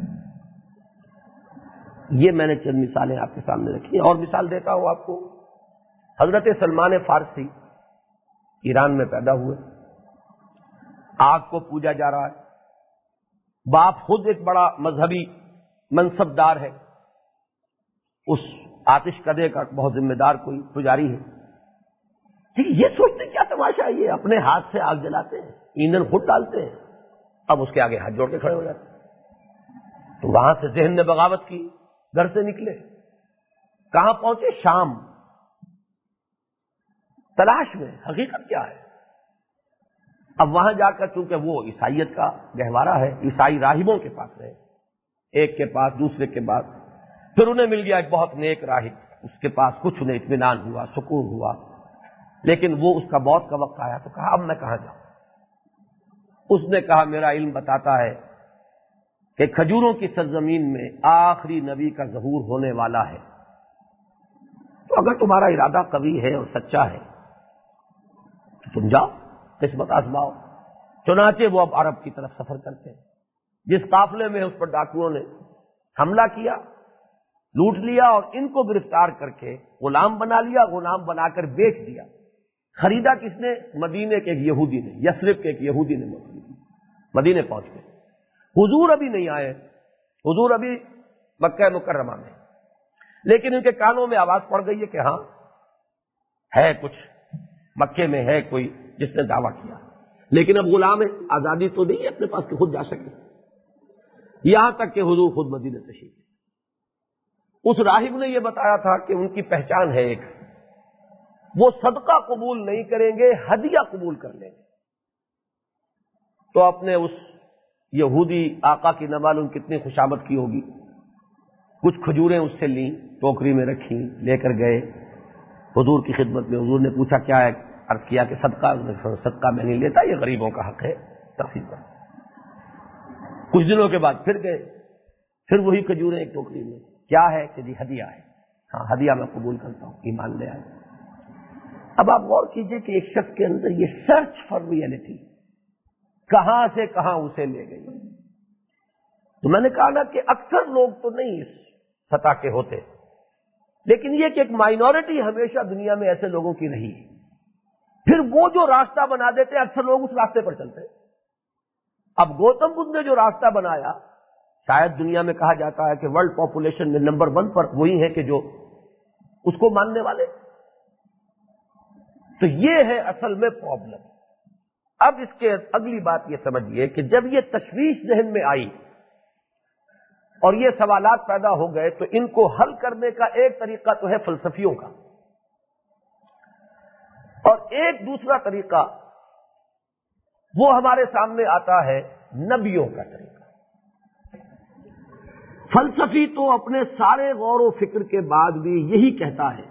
یہ میں نے چند مثالیں آپ کے سامنے رکھی ہیں، اور مثال دیتا ہوں آپ کو۔ حضرت سلمان فارسی ایران میں پیدا ہوئے، آگ کو پوجا جا رہا ہے، باپ خود ایک بڑا مذہبی منصب دار ہے، اس آتش کدے کا بہت ذمہ دار کوئی پجاری ہے۔ یہ سوچتے کیا تماشا ہے، یہ اپنے ہاتھ سے آگ جلاتے ہیں، ایندھن خود ڈالتے ہیں، اب اس کے آگے ہاتھ جوڑ کے کھڑے ہو جاتے ہیں۔ تو وہاں سے ذہن نے بغاوت کی، گھر سے نکلے، کہاں پہنچے؟ شام، تلاش میں حقیقت کیا ہے۔ اب وہاں جا کر چونکہ وہ عیسائیت کا گہوارہ ہے، عیسائی راہبوں کے پاس رہے، ایک کے پاس دوسرے کے بعد، پھر انہیں مل گیا ایک بہت نیک راہب، اس کے پاس کچھ انہیں اطمینان ہوا، سکون ہوا، لیکن وہ اس کا موت کا وقت آیا تو کہا اب میں کہاں جاؤں؟ اس نے کہا میرا علم بتاتا ہے کہ کھجوروں کی سرزمین میں آخری نبی کا ظہور ہونے والا ہے، تو اگر تمہارا ارادہ قوی ہے اور سچا ہے تو تم جاؤ، قسمت آزماؤ۔ چنانچہ وہ اب عرب کی طرف سفر کرتے ہیں، جس قافلے میں اس پر ڈاکوؤں نے حملہ کیا، لوٹ لیا اور ان کو گرفتار کر کے غلام بنا لیا، غلام بنا کر بیچ دیا۔ خریدا کس نے؟ مدینے کے ایک یہودی نے، یثرب کے ایک یہودی نے مدینے پہنچ گئے۔ حضور ابھی نہیں آئے، حضور ابھی مکہ مکرمہ میں، لیکن ان کے کانوں میں آواز پڑ گئی ہے کہ ہاں ہے کچھ، مکے میں ہے کوئی جس نے دعویٰ کیا، لیکن اب غلام ہے، آزادی تو نہیں ہے اپنے پاس کہ خود جا سکے۔ یہاں تک کہ حضور خود مدینے تشریف لے۔ اس راہب نے یہ بتایا تھا کہ ان کی پہچان ہے ایک، وہ صدقہ قبول نہیں کریں گے، ہدیہ قبول کر لیں گے۔ تو اپنے اس یہودی آقا کی نہ معلوم کتنی خوشامد کی ہوگی، کچھ کھجوریں اس سے لیں، ٹوکری میں رکھیں، لے کر گئے حضور کی خدمت میں۔ حضور نے پوچھا کیا ہے؟ عرض کیا کہ صدقہ۔ صدقہ میں نہیں لیتا، یہ غریبوں کا حق ہے، تقسیم کر۔ کچھ دنوں کے بعد پھر گئے، پھر وہی کھجوریں ایک ٹوکری میں، کیا ہے کہ جی ہدیہ ہے۔ ہاں ہدیہ میں قبول کرتا ہوں، ایمان لے آئے۔ اب آپ غور کیجئے کہ ایک شخص کے اندر یہ سرچ فار ریئلٹی کہاں سے کہاں اسے لے گئی۔ تو میں نے کہا نا کہ اکثر لوگ تو نہیں اس سطح کے ہوتے، لیکن یہ کہ ایک مائنورٹی ہمیشہ دنیا میں ایسے لوگوں کی رہی ہے، پھر وہ جو راستہ بنا دیتے اکثر لوگ اس راستے پر چلتے ہیں۔ اب گوتم بدھ نے جو راستہ بنایا، شاید دنیا میں کہا جاتا ہے کہ ورلڈ پاپولیشن میں نمبر ون پر وہی ہے کہ جو اس کو ماننے والے۔ تو یہ ہے اصل میں پرابلم۔ اب اس کے اگلی بات یہ سمجھیے کہ جب یہ تشویش ذہن میں آئی اور یہ سوالات پیدا ہو گئے تو ان کو حل کرنے کا ایک طریقہ تو ہے فلسفیوں کا، اور ایک دوسرا طریقہ وہ ہمارے سامنے آتا ہے نبیوں کا طریقہ۔ فلسفی تو اپنے سارے غور و فکر کے بعد بھی یہی کہتا ہے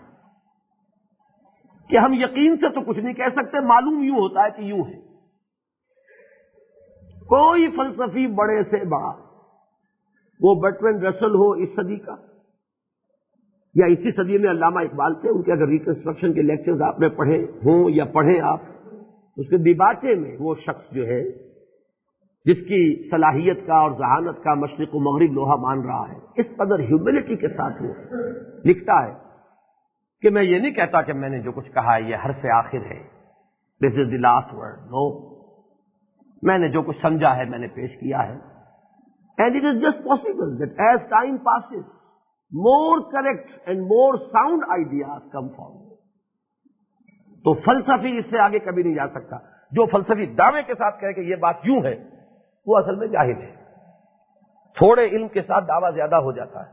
کہ ہم یقین سے تو کچھ نہیں کہہ سکتے، معلوم یوں ہوتا ہے کہ یوں ہے۔ کوئی فلسفی بڑے سے بڑا وہ برٹرینڈ رسل ہو اس صدی کا، یا اسی صدی میں علامہ اقبال تھے، ان کے اگر ریکنسٹرکشن کے لیکچرز آپ نے پڑھے ہوں یا پڑھیں آپ، اس کے دیباچے میں وہ شخص جو ہے جس کی صلاحیت کا اور ذہانت کا مشرق و مغرب لوہا مان رہا ہے، اس قدر ہیوملٹی کے ساتھ وہ لکھتا ہے کہ میں یہ نہیں کہتا کہ میں نے جو کچھ کہا ہے یہ حرف آخر ہے، دس از دی لاسٹ ورڈ، نو، میں نے جو کچھ سمجھا ہے میں نے پیش کیا ہے. And it is just possible that as time passes more correct and more sound ideas come forward. تو فلسفی اس سے آگے کبھی نہیں جا سکتا. جو فلسفی دعوے کے ساتھ کہے کہ یہ بات یوں ہے، وہ اصل میں جاہل ہے. تھوڑے علم کے ساتھ دعویٰ زیادہ ہو جاتا ہے.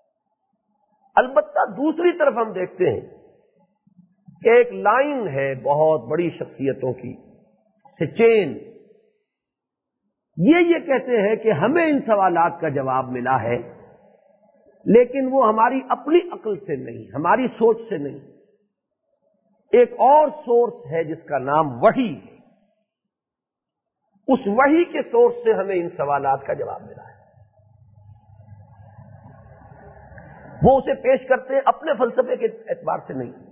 البتہ دوسری طرف ہم دیکھتے ہیں کہ ایک لائن ہے بہت بڑی شخصیتوں کی سے چین، یہ یہ کہتے ہیں کہ ہمیں ان سوالات کا جواب ملا ہے، لیکن وہ ہماری اپنی عقل سے نہیں، ہماری سوچ سے نہیں، ایک اور سورس ہے جس کا نام وحی ہے. اس وحی کے سورس سے ہمیں ان سوالات کا جواب ملا ہے. وہ اسے پیش کرتے ہیں اپنے فلسفے کے اعتبار سے نہیں،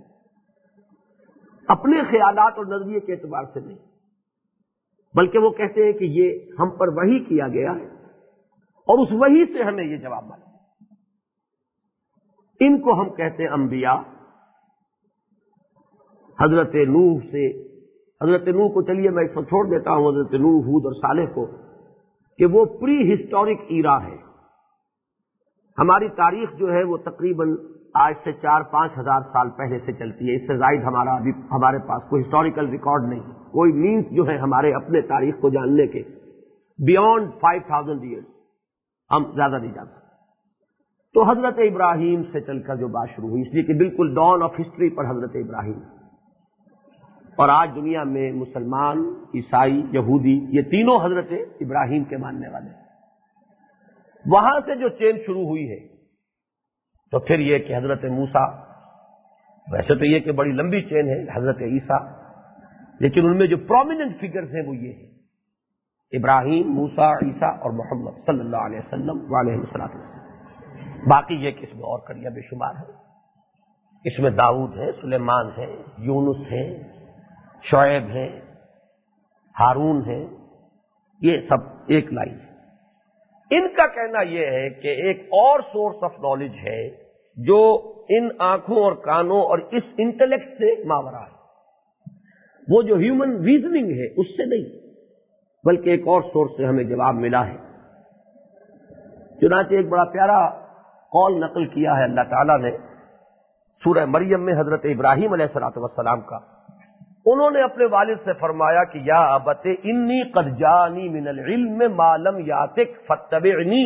اپنے خیالات اور نظریے کے اعتبار سے نہیں، بلکہ وہ کہتے ہیں کہ یہ ہم پر وحی کیا گیا ہے اور اس وحی سے ہمیں یہ جواب ملا. ان کو ہم کہتے ہیں انبیاء. حضرت نوح سے، حضرت نوح کو چلیے میں اس کو چھوڑ دیتا ہوں، حضرت نوح، ہود اور صالح کو، کہ وہ پری ہسٹورک ایرا ہے. ہماری تاریخ جو ہے وہ تقریباً آج سے چار پانچ ہزار سال پہلے سے چلتی ہے. اس سے زائد ہمارا ابھی ہمارے پاس کوئی ہسٹوریکل ریکارڈ نہیں، کوئی مینس جو ہے ہمارے اپنے تاریخ کو جاننے کے بیونڈ فائیو تھاؤزینڈ ایئرس ہم زیادہ نہیں جان سکتے. تو حضرت ابراہیم سے چل کر جو بات شروع ہوئی، اس لیے کہ بالکل ڈان آف ہسٹری پر حضرت ابراہیم. اور آج دنیا میں مسلمان، عیسائی، یہودی، یہ تینوں حضرت ابراہیم کے ماننے والے ہیں. وہاں سے جو چین شروع ہوئی ہے، تو پھر یہ کہ حضرت موسیٰ، ویسے تو یہ کہ بڑی لمبی چین ہے، حضرت عیسیٰ، لیکن ان میں جو پرومیننٹ فگرز ہیں وہ یہ ہیں: ابراہیم، موسیٰ، عیسیٰ اور محمد صلی اللہ علیہ وسلم وعلیہ الصلوۃ والسلام. باقی یہ کہ اس میں اور کڑیاں بے شمار ہیں. اس میں داؤد ہے، سلیمان ہے، یونس ہے، شعیب ہے، ہارون ہے، یہ سب ایک لائن ہے. ان کا کہنا یہ ہے کہ ایک اور سورس آف نالج ہے جو ان آنکھوں اور کانوں اور اس انٹلیکٹ سے ماورا ہے. وہ جو ہیومن ریزننگ ہے اس سے نہیں، بلکہ ایک اور سورس سے ہمیں جواب ملا ہے. چنانچہ ایک بڑا پیارا قول نقل کیا ہے اللہ تعالیٰ نے سورہ مریم میں حضرت ابراہیم علیہ الصلوۃ والسلام کا. انہوں نے اپنے والد سے فرمایا کہ یا ابت انی قد جانی من العلم ما لم یاتک فاتبعنی.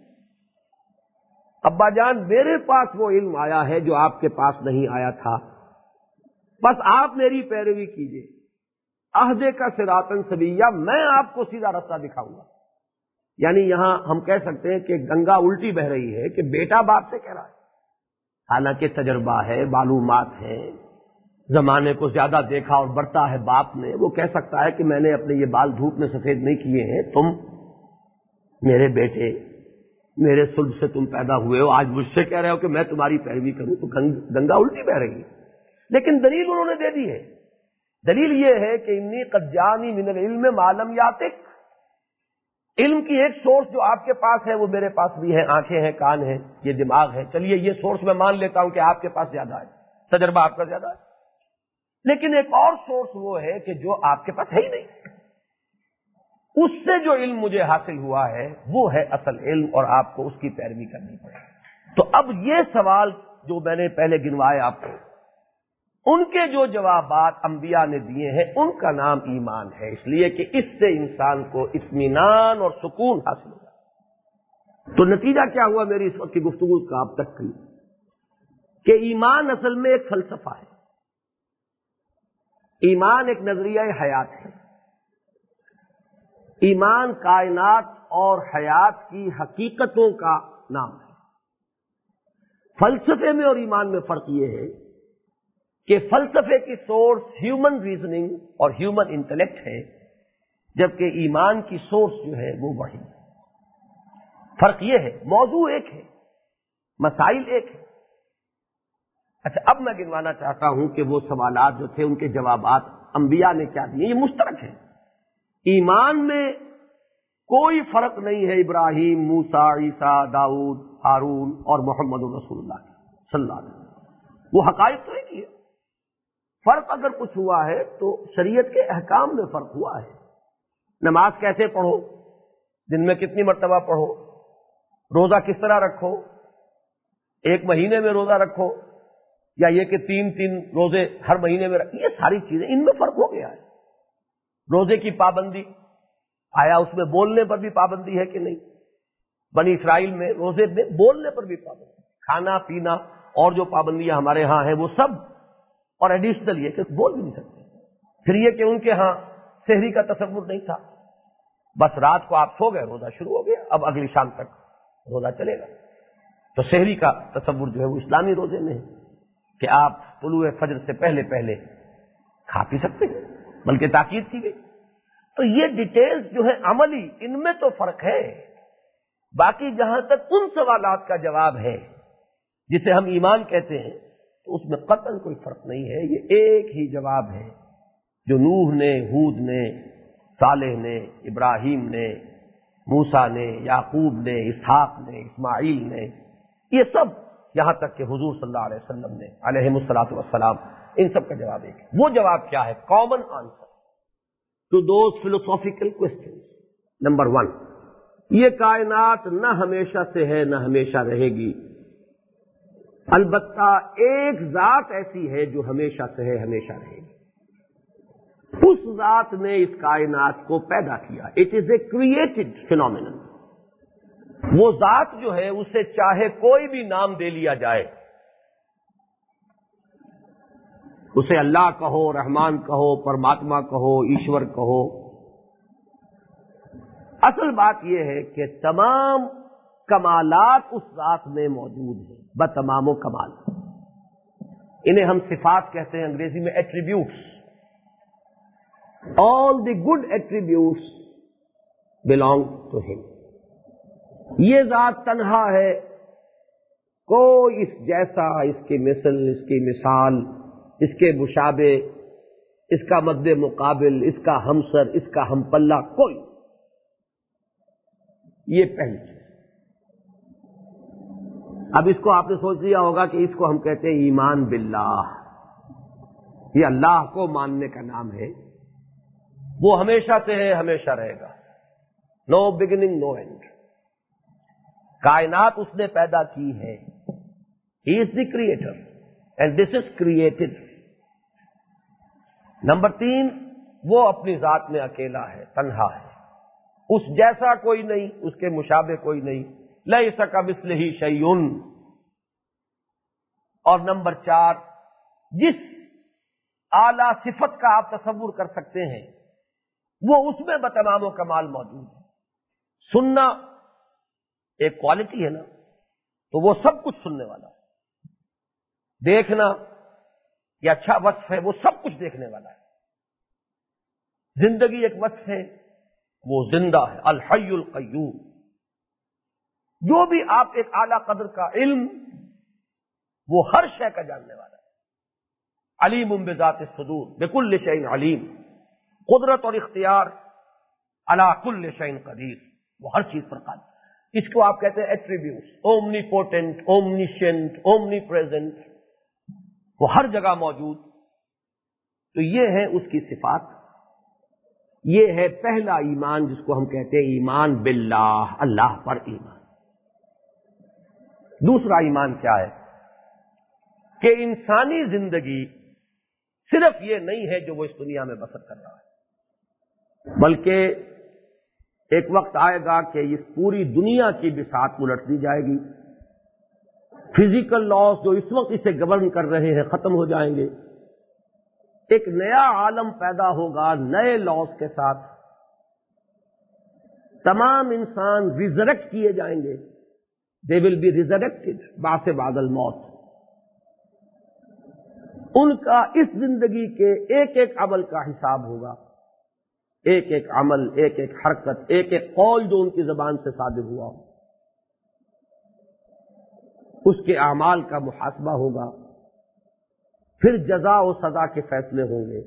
ابا جان، میرے پاس وہ علم آیا ہے جو آپ کے پاس نہیں آیا تھا، بس آپ میری پیروی کیجیے. عہدے کا صراطا سویا، میں آپ کو سیدھا راستہ دکھاؤں گا. یعنی یہاں ہم کہہ سکتے ہیں کہ گنگا الٹی بہ رہی ہے کہ بیٹا باپ سے کہہ رہا ہے. حالانکہ تجربہ ہے، معلومات ہے، زمانے کو زیادہ دیکھا اور برتا ہے باپ نے. وہ کہہ سکتا ہے کہ میں نے اپنے یہ بال دھوپ میں سفید نہیں کیے ہیں، تم میرے بیٹے، میرے صلب سے تم پیدا ہوئے ہو، آج مجھ سے کہہ رہے ہو کہ میں تمہاری پیروی کروں. تو گنگا الٹی بہ رہی ہے. لیکن دلیل انہوں نے دے دی ہے. دلیل یہ ہے کہ انی قد جانی من العلم ما لم یاتک. علم کی ایک سورس جو آپ کے پاس ہے وہ میرے پاس بھی ہے. آنکھیں ہیں، کان ہیں، یہ دماغ ہے. چلیے یہ سورس میں مان لیتا ہوں کہ آپ کے پاس زیادہ ہے، تجربہ آپ کا زیادہ ہے. لیکن ایک اور سورس وہ ہے کہ جو آپ کے پاس ہے ہی نہیں. اس سے جو علم مجھے حاصل ہوا ہے وہ ہے اصل علم، اور آپ کو اس کی پیروی کرنی پڑے. تو اب یہ سوال جو میں نے پہلے گنوائے آپ کو، ان کے جو جوابات انبیاء نے دیے ہیں ان کا نام ایمان ہے، اس لیے کہ اس سے انسان کو اطمینان اور سکون حاصل ہوگا. تو نتیجہ کیا ہوا میری اس وقت کی گفتگو کا اب تک کی، کہ ایمان اصل میں ایک فلسفہ ہے. ایمان ایک نظریہ حیات ہے. ایمان کائنات اور حیات کی حقیقتوں کا نام ہے. فلسفے میں اور ایمان میں فرق یہ ہے کہ فلسفے کی سورس ہیومن ریزننگ اور ہیومن انٹلیکٹ ہے، جبکہ ایمان کی سورس جو ہے وہ وحی ہے. فرق یہ ہے، موضوع ایک ہے، مسائل ایک ہے۔ اچھا، اب میں گنوانا چاہتا ہوں کہ وہ سوالات جو تھے ان کے جوابات انبیاء نے کیا دیے۔ یہ مشترک ہے، ایمان میں کوئی فرق نہیں ہے ابراہیم، موسیٰ، عیسیٰ، داؤد، ہارون اور محمد رسول اللہ صلی اللہ علیہ وسلم۔ وہ حقائق تو ایک ہی ہے، فرق اگر کچھ ہوا ہے تو شریعت کے احکام میں فرق ہوا ہے۔ نماز کیسے پڑھو، دن میں کتنی مرتبہ پڑھو، روزہ کس طرح رکھو، ایک مہینے میں روزہ رکھو یا یہ کہ تین تین روزے ہر مہینے میں رکھو، یہ ساری چیزیں ان میں فرق ہو گیا ہے۔ روزے کی پابندی، آیا اس میں بولنے پر بھی پابندی ہے کہ نہیں؟ بنی اسرائیل میں روزے میں بولنے پر بھی پابندی، کھانا پینا اور جو پابندیاں ہمارے ہاں ہیں وہ سب، اور ایڈیشنل یہ کہ بول بھی نہیں سکتے۔ پھر یہ کہ ان کے ہاں سحری کا تصور نہیں تھا، بس رات کو آپ سو گئے روزہ شروع ہو گیا، اب اگلی شام تک روزہ چلے گا۔ تو سحری کا تصور جو ہے وہ اسلامی روزے میں ہے کہ آپ طلوع فجر سے پہلے پہلے کھا پی سکتے ہیں، بلکہ تاکید کی گئی۔ تو یہ ڈیٹیلز جو ہے عملی، ان میں تو فرق ہے۔ باقی جہاں تک ان سوالات کا جواب ہے جسے ہم ایمان کہتے ہیں، تو اس میں قطعاً کوئی فرق نہیں ہے، یہ ایک ہی جواب ہے جو نوح نے، ہود نے، صالح نے، ابراہیم نے، موسیٰ نے، یعقوب نے، اسحاق نے، اسماعیل نے، یہ سب یہاں تک کہ حضور صلی اللہ علیہ وسلم نے علیہ الصلوۃ والسلام، ان سب کا جواب ایک ہے۔ وہ جواب کیا ہے؟ Common answer to those philosophical questions. Number one, یہ کائنات نہ ہمیشہ سے ہے نہ ہمیشہ رہے گی، البتہ ایک ذات ایسی ہے جو ہمیشہ سے ہے، ہمیشہ رہے گی۔ اس ذات نے اس کائنات کو پیدا کیا، it is a created phenomenon. وہ ذات جو ہے اسے چاہے کوئی بھی نام دے لیا جائے، اسے اللہ کہو، رحمان کہو، پرماتما کہو، ایشور کہو، اصل بات یہ ہے کہ تمام کمالات اس ذات میں موجود ہیں، بتمام و کمال۔ انہیں ہم صفات کہتے ہیں انگریزی میں attributes. All the good attributes belong to him۔ یہ ذات تنہا ہے، کوئی اس جیسا، اس کی مثل، اس کی مثال، اس کے مشابہ، اس کا مد مقابل، اس کا ہمسر، اس کا ہم پلہ کوئی۔ یہ پہلی چیز۔ اب اس کو آپ نے سوچ لیا ہوگا کہ اس کو ہم کہتے ہیں ایمان باللہ، یہ اللہ کو ماننے کا نام ہے، وہ ہمیشہ سے ہے، ہمیشہ رہے گا، نو بگننگ نو اینڈ۔ کائنات اس نے پیدا کی ہے، ہی از the creator and this is created. Number تین، وہ اپنی ذات میں اکیلا ہے، تنہا ہے، اس جیسا کوئی نہیں، اس کے مشابہ کوئی نہیں، لیس کمثلہ شیء۔ اور نمبر چار، جس اعلی صفت کا آپ تصور کر سکتے ہیں وہ اس میں بتمام و کمال موجود ہے۔ سننا ایک کوالٹی ہے نا، تو وہ سب کچھ سننے والا ہے۔ دیکھنا یہ اچھا وصف ہے، وہ سب کچھ دیکھنے والا ہے۔ زندگی ایک وصف ہے، وہ زندہ ہے، الحی القیوم۔ جو بھی آپ ایک اعلی قدر کا علم، وہ ہر شے کا جاننے والا ہے۔ علیم بذات الصدور، بکل شیء علیم۔ قدرت اور اختیار، علی کل شیء قدیر، وہ ہر چیز پر قادر۔ اس کو آپ کہتے ہیں attributes, omni potent, اومنیشنٹ، omni present, وہ ہر جگہ موجود۔ تو یہ ہے اس کی صفات۔ یہ ہے پہلا ایمان جس کو ہم کہتے ہیں ایمان باللہ، اللہ پر ایمان۔ دوسرا ایمان کیا ہے؟ کہ انسانی زندگی صرف یہ نہیں ہے جو وہ اس دنیا میں بسر کر رہا ہے، بلکہ ایک وقت آئے گا کہ اس پوری دنیا کی بساط الٹ دی جائے گی۔ فزیکل لاز جو اس وقت اسے گورن کر رہے ہیں ختم ہو جائیں گے، ایک نیا عالم پیدا ہوگا نئے لاز کے ساتھ، تمام انسان ریزریکٹ کیے جائیں گے، دے ول بی ریزریکٹڈ بعد بعد الموت۔ ان کا اس زندگی کے ایک ایک عمل کا حساب ہوگا، ایک ایک عمل، ایک ایک حرکت، ایک ایک قول جو ان کی زبان سے صادر ہوا ہو، اس کے اعمال کا محاسبہ ہوگا، پھر جزا و سزا کے فیصلے ہوں گے،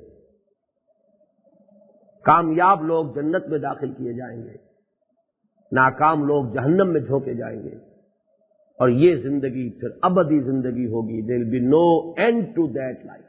کامیاب لوگ جنت میں داخل کیے جائیں گے، ناکام لوگ جہنم میں جھونکے جائیں گے، اور یہ زندگی پھر ابدی زندگی ہوگی. there will be no end to that life.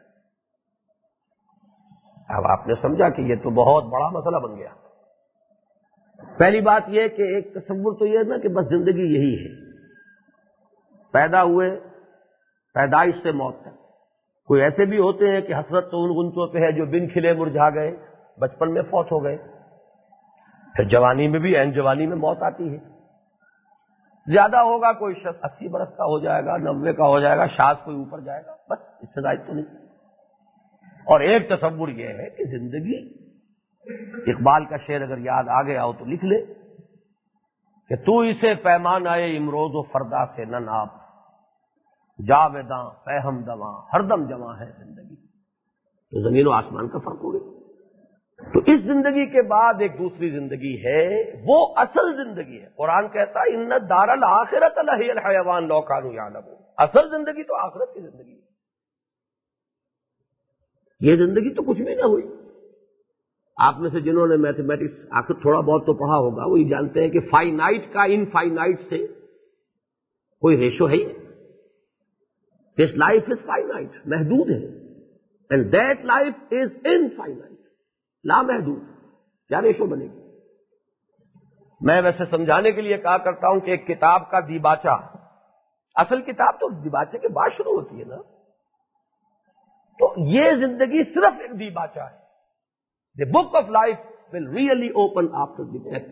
اب آپ نے سمجھا کہ یہ تو بہت بڑا مسئلہ بن گیا. پہلی بات یہ کہ ایک تصور تو یہ ہے نا کہ بس زندگی یہی ہے، پیدا ہوئے پیدائش سے موت تک. کوئی ایسے بھی ہوتے ہیں کہ حسرت تو ان غنچوں پہ ہے جو بن کھلے مرجھا گئے، بچپن میں فوت ہو گئے، پھر جوانی میں بھی عین جوانی میں موت آتی ہے. زیادہ ہوگا کوئی شخص اسی برس کا ہو جائے گا، نوے کا ہو جائے گا، شاید کوئی اوپر جائے گا، بس اس سے زائد تو نہیں. اور ایک تصور یہ ہے کہ زندگی، اقبال کا شعر اگر یاد آ گیا ہو تو لکھ لے کہ تو اسے پیمان آئے امروز و فردا سے نہ ناپ، جاویداں فہم دواں ہر دم جواں ہے زندگی. تو زمین و آسمان کا فرق ہو گیا. تو اس زندگی کے بعد ایک دوسری زندگی ہے، وہ اصل زندگی ہے. قرآن کہتا ہے ان الدار الاخرۃ لہی الحیوان لو کانوا یعلمون. اصل زندگی تو آخرت کی زندگی ہے. یہ زندگی تو کچھ بھی نہ ہوئی. آپ میں سے جنہوں نے میتھمیٹکس آخر تھوڑا بہت تو پڑھا ہوگا وہ یہ جانتے ہیں کہ فائنائٹ کا ان فائنائٹ سے کوئی ریشو ہے ہی. دس لائف از فائنائٹ، محدود ہے، and that life is infinite, لامحدود. کیا ریشو بنے گی؟ میں ویسے سمجھانے کے لیے کہا کرتا ہوں کہ ایک کتاب کا دیباچہ، اصل کتاب تو دیباچے کے بعد شروع ہوتی ہے نا. تو یہ زندگی صرف ایک دیباچہ ہے. The book of life will really open after the death.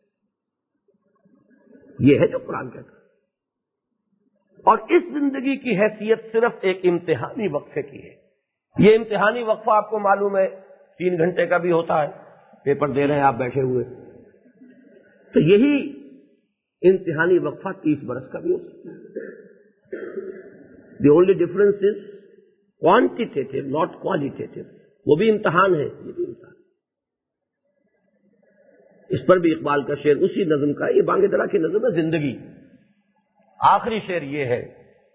یہ ہے جو قرآن کہتا ہے. اور اس زندگی کی حیثیت صرف ایک امتحانی وقفے کی ہے. یہ امتحانی وقفہ آپ کو معلوم ہے تین گھنٹے کا بھی ہوتا ہے، پیپر دے رہے ہیں آپ بیٹھے ہوئے، تو یہی امتحانی وقفہ تیس برس کا بھی ہو سکتا ہے. The only difference is quantitative, not qualitative. وہ بھی امتحان ہے، یہ بھی امتحان. اس پر بھی اقبال کا شعر اسی نظم کا، یہ بانگ درا کی نظم ہے زندگی. آخری شعر یہ ہے،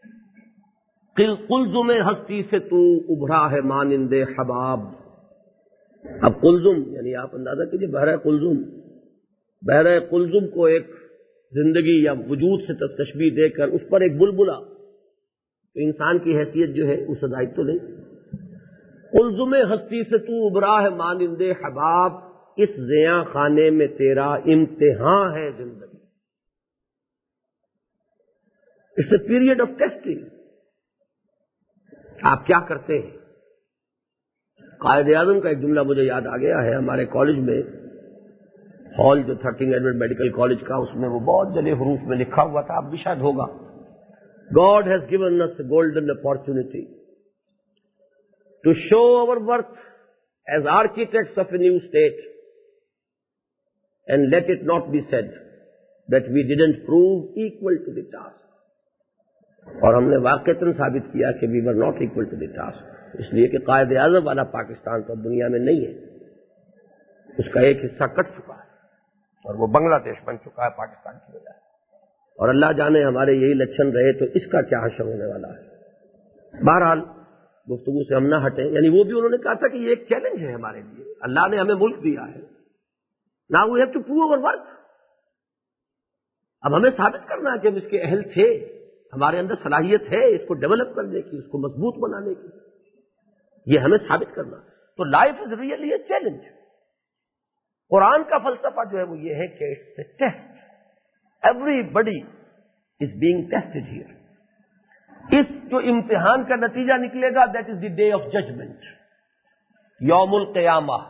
قلزم ہستی سے تو ابھرا ہے مانند حباب. اب قلزم یعنی آپ اندازہ کیجیے بحر قلزم، بحر قلزم کو ایک زندگی یا وجود سے تشبیہ دے کر اس پر ایک بلبلا، تو انسان کی حیثیت جو ہے اس سے زائد تو نہیں. قلزم ہستی سے تو ابھرا ہے مانند حباب، اس زیاں خانے میں تیرا امتحان ہے زندگی. It's a period of testing. آپ کیا کرتے ہیں؟ قائد اعظم کا ایک جملہ مجھے یاد آ گیا ہے. ہمارے کالج میں ہال جو تھا کنگ ایڈورڈ میڈیکل کالج کا، اس میں وہ بہت جلے حروف میں لکھا ہوا تھا، اب بھی شاید ہوگا، God has given us a golden opportunity to show our worth as architects of a new state, and let it not be said that we didn't prove equal to the task. اور ہم نے واقعتاً ثابت کیا کہ we were not equal to the task. اس لیے کہ قائد اعظم والا پاکستان تو دنیا میں نہیں ہے، اس کا ایک حصہ کٹ چکا ہے اور وہ بنگلہ دیش بن چکا ہے پاکستان کی وجہ سے. اور اللہ جانے ہمارے یہی لچھن رہے تو اس کا کیا حشر ہونے والا ہے. بہرحال گفتگو سے ہم نہ ہٹیں. یعنی وہ بھی انہوں نے کہا تھا کہ یہ ایک چیلنج ہے ہمارے لیے، اللہ نے ہمیں ملک دیا ہے، now we have to prove our worth. اب ہمیں ثابت کرنا ہے کہ ہم اس کے اہل تھے، ہمارے اندر صلاحیت ہے اس کو ڈیولپ کرنے کی، اس کو مضبوط بنانے کی، یہ ہمیں ثابت کرنا. تو life is really a challenge. قرآن کا فلسفہ جو ہے وہ یہ ہے کہ it's a test. Every body is being tested hair. اس جو امتحان کا نتیجہ نکلے گا that is the day of judgment, یوم القیامہ.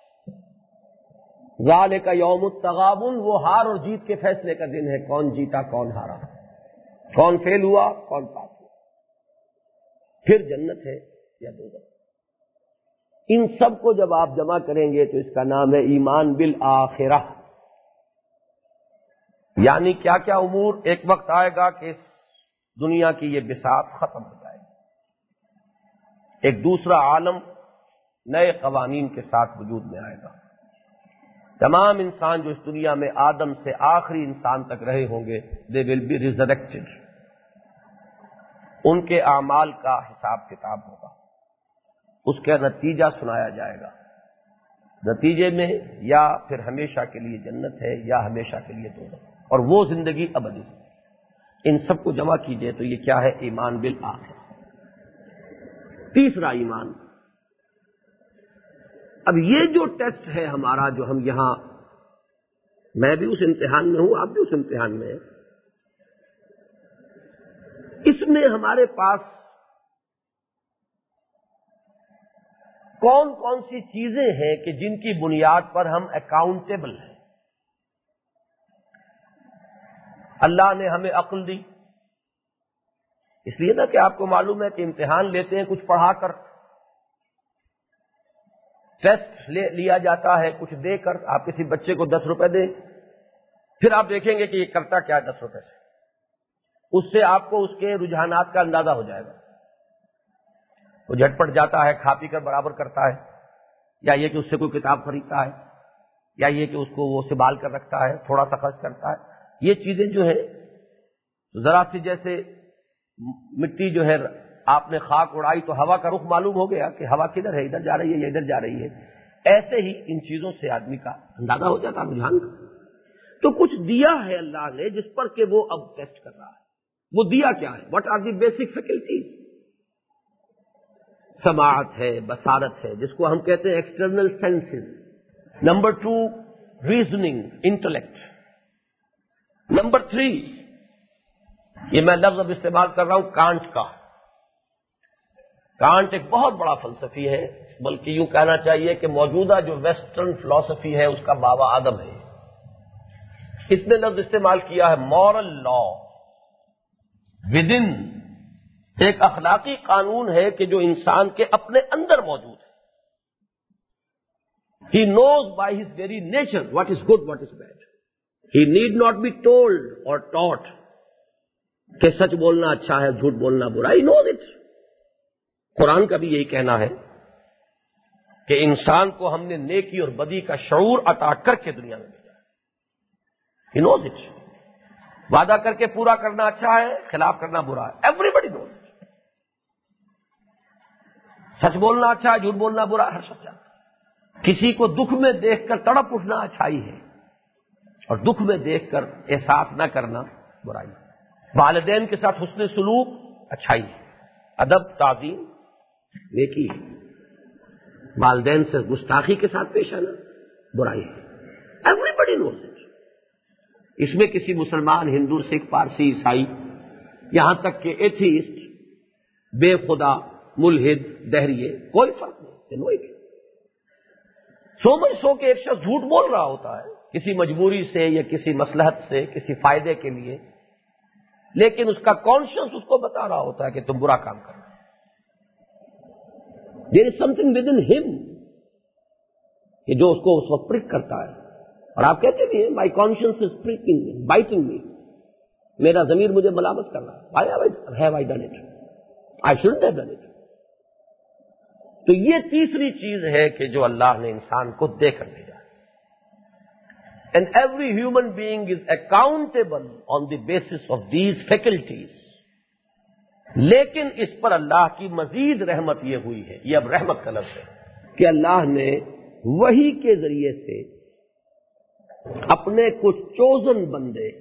ذالک یوم التغابن، وہ ہار اور جیت کے فیصلے کا دن ہے. کون جیتا کون ہارا، کون فیل ہوا کون پاس ہوا، پھر جنت ہے یا دوزخ. ان سب کو جب آپ جمع کریں گے تو اس کا نام ہے ایمان بالآخرہ. یعنی کیا کیا امور. ایک وقت آئے گا کہ اس دنیا کی یہ بساط ختم ہو جائے گی، ایک دوسرا عالم نئے قوانین کے ساتھ وجود میں آئے گا. تمام انسان جو اس دنیا میں آدم سے آخری انسان تک رہے ہوں گے they will be resurrected. ان کے اعمال کا حساب کتاب ہوگا، اس کا نتیجہ سنایا جائے گا، نتیجے میں یا پھر ہمیشہ کے لیے جنت ہے یا ہمیشہ کے لیے دوزخ، اور وہ زندگی ابدی۔ ان سب کو جمع کیجئے تو یہ کیا ہے؟ ایمان بالآخرہ۔ تیسرا ایمان۔ اب یہ جو ٹیسٹ ہے ہمارا، جو ہم یہاں، میں بھی اس امتحان میں ہوں، آپ بھی اس امتحان میں ہیں، اس میں ہمارے پاس کون کون سی چیزیں ہیں کہ جن کی بنیاد پر ہم اکاؤنٹیبل ہیں؟ اللہ نے ہمیں عقل دی، اس لیے نا کہ آپ کو معلوم ہے کہ امتحان لیتے ہیں کچھ پڑھا کر، ٹیسٹ لے لیا جاتا ہے کچھ دے کر۔ آپ کسی بچے کو دس روپے دیں، پھر آپ دیکھیں گے کہ یہ کرتا کیا دس روپے سے، اس سے آپ کو اس کے رجحانات کا اندازہ ہو جائے گا۔ وہ جھٹپٹ جاتا ہے، کھا پی کر برابر کرتا ہے، یا یہ کہ اس سے کوئی کتاب خریدتا ہے، یا یہ کہ اس کو وہ سنبھال کر رکھتا ہے، تھوڑا سا خرچ کرتا ہے۔ یہ چیزیں جو ہیں ذرا سی، جیسے مٹی جو ہے آپ نے خاک اڑائی تو ہوا کا رخ معلوم ہو گیا کہ ہوا کدھر ہے، ادھر جا رہی ہے یا ادھر جا رہی ہے، ایسے ہی ان چیزوں سے آدمی کا اندازہ ہو جاتا ہے، رجحان کا۔ تو کچھ دیا ہے اللہ نے جس پر کہ وہ اب ٹیسٹ کر رہا ہے۔ وہ دیا کیا ہے؟ What are the basic faculties? سماعت ہے، بصارت ہے، جس کو ہم کہتے ہیں external senses. Number two, reasoning, intellect. Number three, یہ میں لفظ اب استعمال کر رہا ہوں کانٹ کا۔ کانٹ ایک بہت بڑا فلسفی ہے، بلکہ یوں کہنا چاہیے کہ موجودہ جو ویسٹرن فلسفی ہے اس کا بابا آدم ہے۔ اس نے لفظ استعمال کیا ہے مورل لا، ود ان، ایک اخلاقی قانون ہے کہ جو انسان کے اپنے اندر موجود ہے۔ He knows by his very nature what is good, what is bad. He need not be told or taught کہ سچ بولنا اچھا ہے، جھوٹ بولنا برا۔ He knows it. قرآن کا بھی یہی کہنا ہے کہ انسان کو ہم نے نیکی اور بدی کا شعور عطا کر کے دنیا میں بھیجا ہے۔ He knows it. وعدہ کر کے پورا کرنا اچھا ہے، خلاف کرنا برا ہے۔ Everybody knows it. سچ بولنا اچھا ہے، جھوٹ بولنا برا ہے، ہر شخص جانتا ہے۔ کسی کو دکھ میں دیکھ کر تڑپ اٹھنا اچھائی ہے، اور دکھ میں دیکھ کر احساس نہ کرنا برائی ہے۔ والدین کے ساتھ حسن سلوک اچھائی ہے، ادب، تعظیم نیکی ہے۔ والدین سے گستاخی کے ساتھ پیش آنا برائی ہے۔ Everybody knows it. اس میں کسی مسلمان، ہندو، سکھ، پارسی، عیسائی، یہاں تک کہ ایتھیسٹ، بے خدا، ملحد، دہریے، کوئی فرق نہیں۔ سو مچ سو کہ ایک شخص جھوٹ بول رہا ہوتا ہے کسی مجبوری سے یا کسی مصلحت سے، کسی فائدے کے لیے، لیکن اس کا کانشنس اس کو بتا رہا ہوتا ہے کہ تم برا کام کر رہے ہو۔ دیر از سم تھنگ ود ان ہم کہ جو اس کو اس وقت پرک کرتا ہے، اور آپ کہتے بھی ہیں مائی کانشنس از پرکنگ می، بائٹنگ می، میرا ضمیر مجھے ملامت کر رہا ہے، Y have I done it, I shouldn't have done it. تو یہ تیسری چیز ہے کہ جو اللہ نے انسان کو دے کر بھیجا ہے۔ And every human being is accountable on the basis of these faculties. لیکن اس پر اللہ کی مزید رحمت یہ ہوئی ہے، یہ اب رحمت کا لفظ ہے، کہ اللہ نے وحی کے ذریعے سے اپنے کچھ چوزن بندے،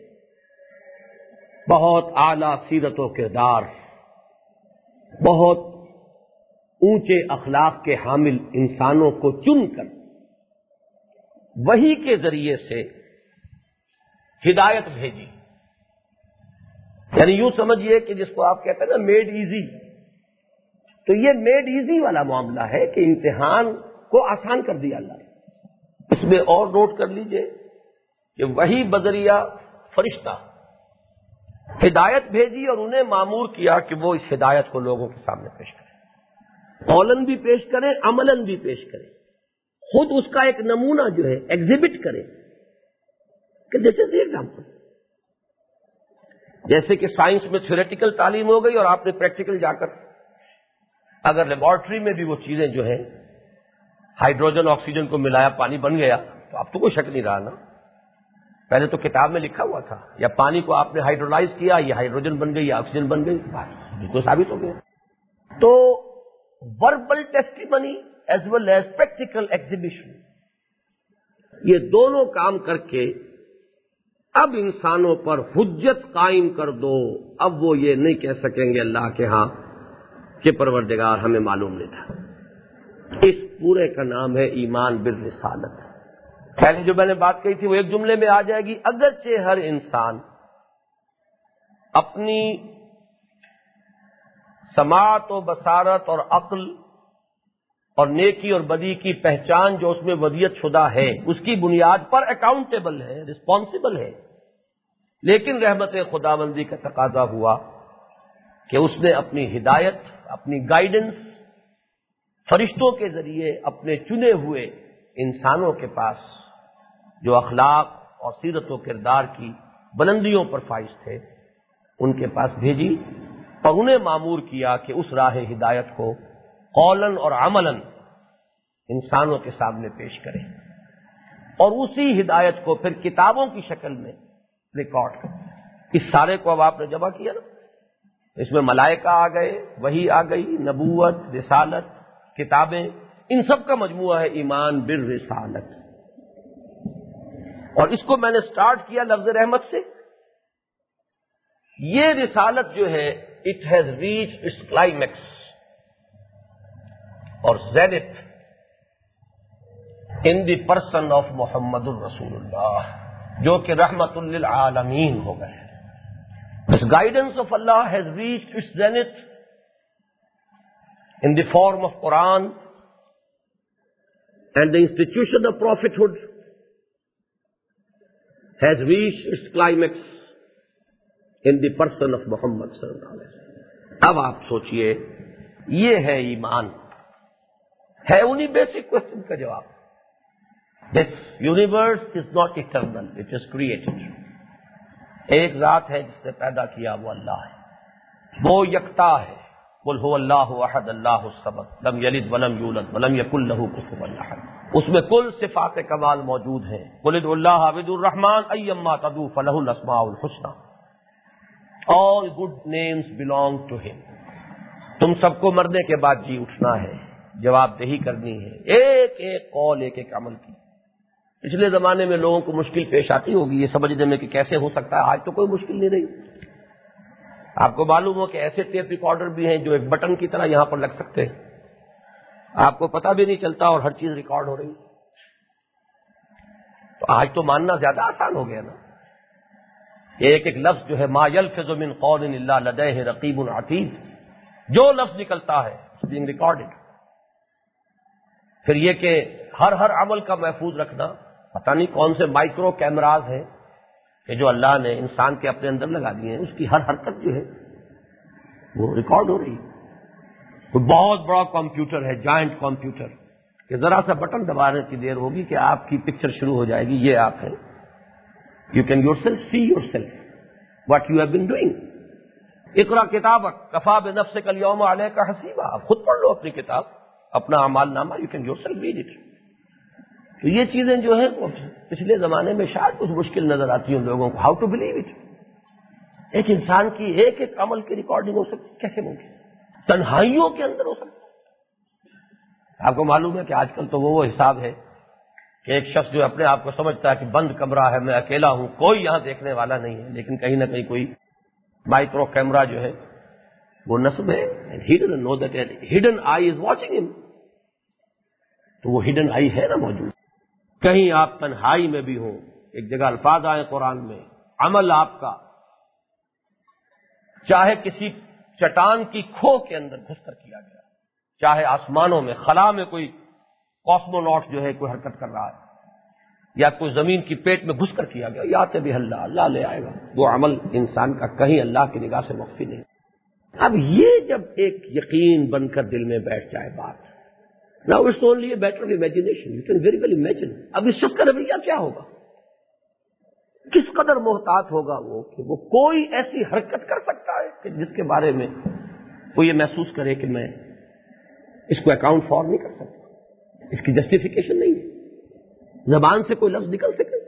بہت اعلی سیرت و کردار، بہت اونچے اخلاق کے حامل انسانوں کو چن کر وحی کے ذریعے سے ہدایت بھیجی۔ یعنی یوں سمجھیے کہ جس کو آپ کہتے ہیں نا میڈ ایزی، تو یہ میڈ ایزی والا معاملہ ہے کہ امتحان کو آسان کر دیا اللہ نے۔ اس میں اور نوٹ کر لیجئے کہ وحی بذریعہ فرشتہ ہدایت بھیجی اور انہیں مامور کیا کہ وہ اس ہدایت کو لوگوں کے سامنے پیش کریں، قولاً بھی پیش کریں، عملاً بھی پیش کریں، خود اس کا ایک نمونہ جو ہے ایگزیبٹ کریں۔ کہ جیسے ایگزامپل، جیسے کہ سائنس میں تھیوریٹیکل تعلیم ہو گئی اور آپ نے پریکٹیکل جا کر اگر لیبارٹری میں بھی وہ چیزیں جو ہیں ہائیڈروجن آکسیجن کو ملایا پانی بن گیا، تو اب تو کوئی شک نہیں رہا نا، پہلے تو کتاب میں لکھا ہوا تھا، یا پانی کو آپ نے ہائیڈرولائز کیا، یہ ہائیڈروجن بن گئی یا آکسیجن بن گئی، بالکل ثابت ہو گیا. تو verbal testimony as well as practical exhibition, یہ دونوں کام کر کے اب انسانوں پر حجت قائم کر دو. اب وہ یہ نہیں کہہ سکیں گے اللہ کے ہاں کہ پروردگار ہمیں معلوم نہیں تھا. اس پورے کا نام ہے ایمان بالرسالت. پہلے جو میں نے بات کہی تھی وہ ایک جملے میں آ جائے گی. اگرچہ ہر انسان اپنی سماعت و بصارت اور عقل اور نیکی اور بدی کی پہچان جو اس میں ودیت شدہ ہے اس کی بنیاد پر اکاؤنٹیبل ہے، رسپانسبل ہے، لیکن رحمت خداوندی کا تقاضا ہوا کہ اس نے اپنی ہدایت، اپنی گائیڈنس فرشتوں کے ذریعے اپنے چنے ہوئے انسانوں کے پاس جو اخلاق اور سیرت و کردار کی بلندیوں پر فائز تھے ان کے پاس بھیجی اور انہیں مامور کیا کہ اس راہ ہدایت کو قولاً اور عملاً انسانوں کے سامنے پیش کریں اور اسی ہدایت کو پھر کتابوں کی شکل میں ریکارڈ کریں. اس سارے کو اب آپ نے جمع کیا نا، اس میں ملائکہ آ گئے، وحی آ گئی، نبوت، رسالت، کتابیں، ان سب کا مجموعہ ہے ایمان بالرسالت. اور اس کو میں نے سٹارٹ کیا لفظ رحمت سے. یہ رسالت جو ہے it has reach its climax اور زینت ان دی پرسن آف محمد الرسول اللہ جو کہ رحمت للعالمین ہو گئے. This guidance of Allah has reached its zenith in the form of Quran and the institution of prophethood has reached its climax in the person of Muhammad sallallahu alaihi wasallam. اب آپ سوچئے یہ ہے ایمان، ہے انہی بیسک کوشچن کا جواب. This universe is not eternal, it is created. ایک ذات ہے جس نے پیدا کیا وہ اللہ ہے، وہ یکتا ہے. قل هو اللہ احد اللہ الصمد لم یلد ولم یولد ولم یکن لہ کفوا احد. اس میں کل صفات کمال موجود ہیں. قل ادعوا اللہ ودعوا الرحمن ایما تدعوا فلہ الاسماء الحسنی. All good names belong to him. تم سب کو مرنے کے بعد جی اٹھنا ہے، جواب دہی کرنی ہے، ایک ایک قول ایک ایک عمل کی. پچھلے زمانے میں لوگوں کو مشکل پیش آتی ہوگی یہ سمجھنے میں کہ کیسے ہو سکتا ہے. آج تو کوئی مشکل نہیں رہی. آپ کو معلوم ہو کہ ایسے ٹیپ ریکارڈر بھی ہیں جو ایک بٹن کی طرح یہاں پر لگ سکتے ہیں، آپ کو پتہ بھی نہیں چلتا اور ہر چیز ریکارڈ ہو رہی. تو آج تو ماننا زیادہ آسان ہو گیا نا. ایک ایک لفظ جو ہے ما یلفظ من قول الا لدیہ رقیب عتید، جو لفظ نکلتا ہے بینگ ریکارڈڈ. پھر یہ کہ ہر ہر عمل کا محفوظ رکھنا، پتہ نہیں کون سے مائکرو کیمراز ہیں کہ جو اللہ نے انسان کے اپنے اندر لگا دیے ہیں، اس کی ہر حرکت جو ہے وہ ریکارڈ ہو رہی ہے. تو بہت بڑا کمپیوٹر ہے، جائنٹ کمپیوٹر، کہ ذرا سا بٹن دبانے کی دیر ہوگی کہ آپ کی پکچر شروع ہو جائے گی. یہ آپ ہیں. You can yourself see yourself what you have been doing. اقرا کتابک کفا بنفسک اليوم علیک حسیبا. آپ خود پڑھ لو اپنی کتاب، اپنا اعمال نامہ. You can yourself read it. تو یہ چیزیں جو ہیں پچھلے زمانے میں شاید کچھ مشکل نظر آتی ہیں لوگوں کو. How to believe it. ایک انسان کی ایک ایک عمل کی ریکارڈنگ ہو سکتی، کیسے ممکن؟ تنہائیوں کے اندر ہو سکتی. آپ کو معلوم ہے کہ آج کل تو وہ وہ حساب ہے کہ ایک شخص جو اپنے آپ کو سمجھتا ہے کہ بند کمرہ ہے، میں اکیلا ہوں، کوئی یہاں دیکھنے والا نہیں ہے، لیکن کہیں نہ کہیں کوئی مائکرو کیمرہ جو ہے وہ نصب ہے. He doesn't know that a hidden eye is watching him. تو وہ ہڈن آئی ہے نا موجود. کہیں آپ تنہائی میں بھی ہوں، ایک جگہ الفاظ آئے قرآن میں، عمل آپ کا چاہے کسی چٹان کی کھو کے اندر گھس کر کیا گیا، چاہے آسمانوں میں خلا میں کوئی کاسموناٹ جو ہے کوئی حرکت کر رہا ہے، یا کوئی زمین کی پیٹ میں گھس کر کیا گیا، یا تے بھی اللہ اللہ لے آئے گا. وہ عمل انسان کا کہیں اللہ کی نگاہ سے مخفی نہیں. اب یہ جب ایک یقین بن کر دل میں بیٹھ جائے بات، Now it's only a matter of imagination. You can very well imagine. اب اس شخص کا رویہ کیا ہوگا، کس قدر محتاط ہوگا وہ کہ وہ کوئی ایسی حرکت کر سکتا ہے کہ جس کے بارے میں وہ یہ محسوس کرے کہ میں اس کو اکاؤنٹ فار نہیں کر سکتا، اس کی جسٹیفیکیشن نہیں ہے. زبان سے کوئی لفظ نکل سکے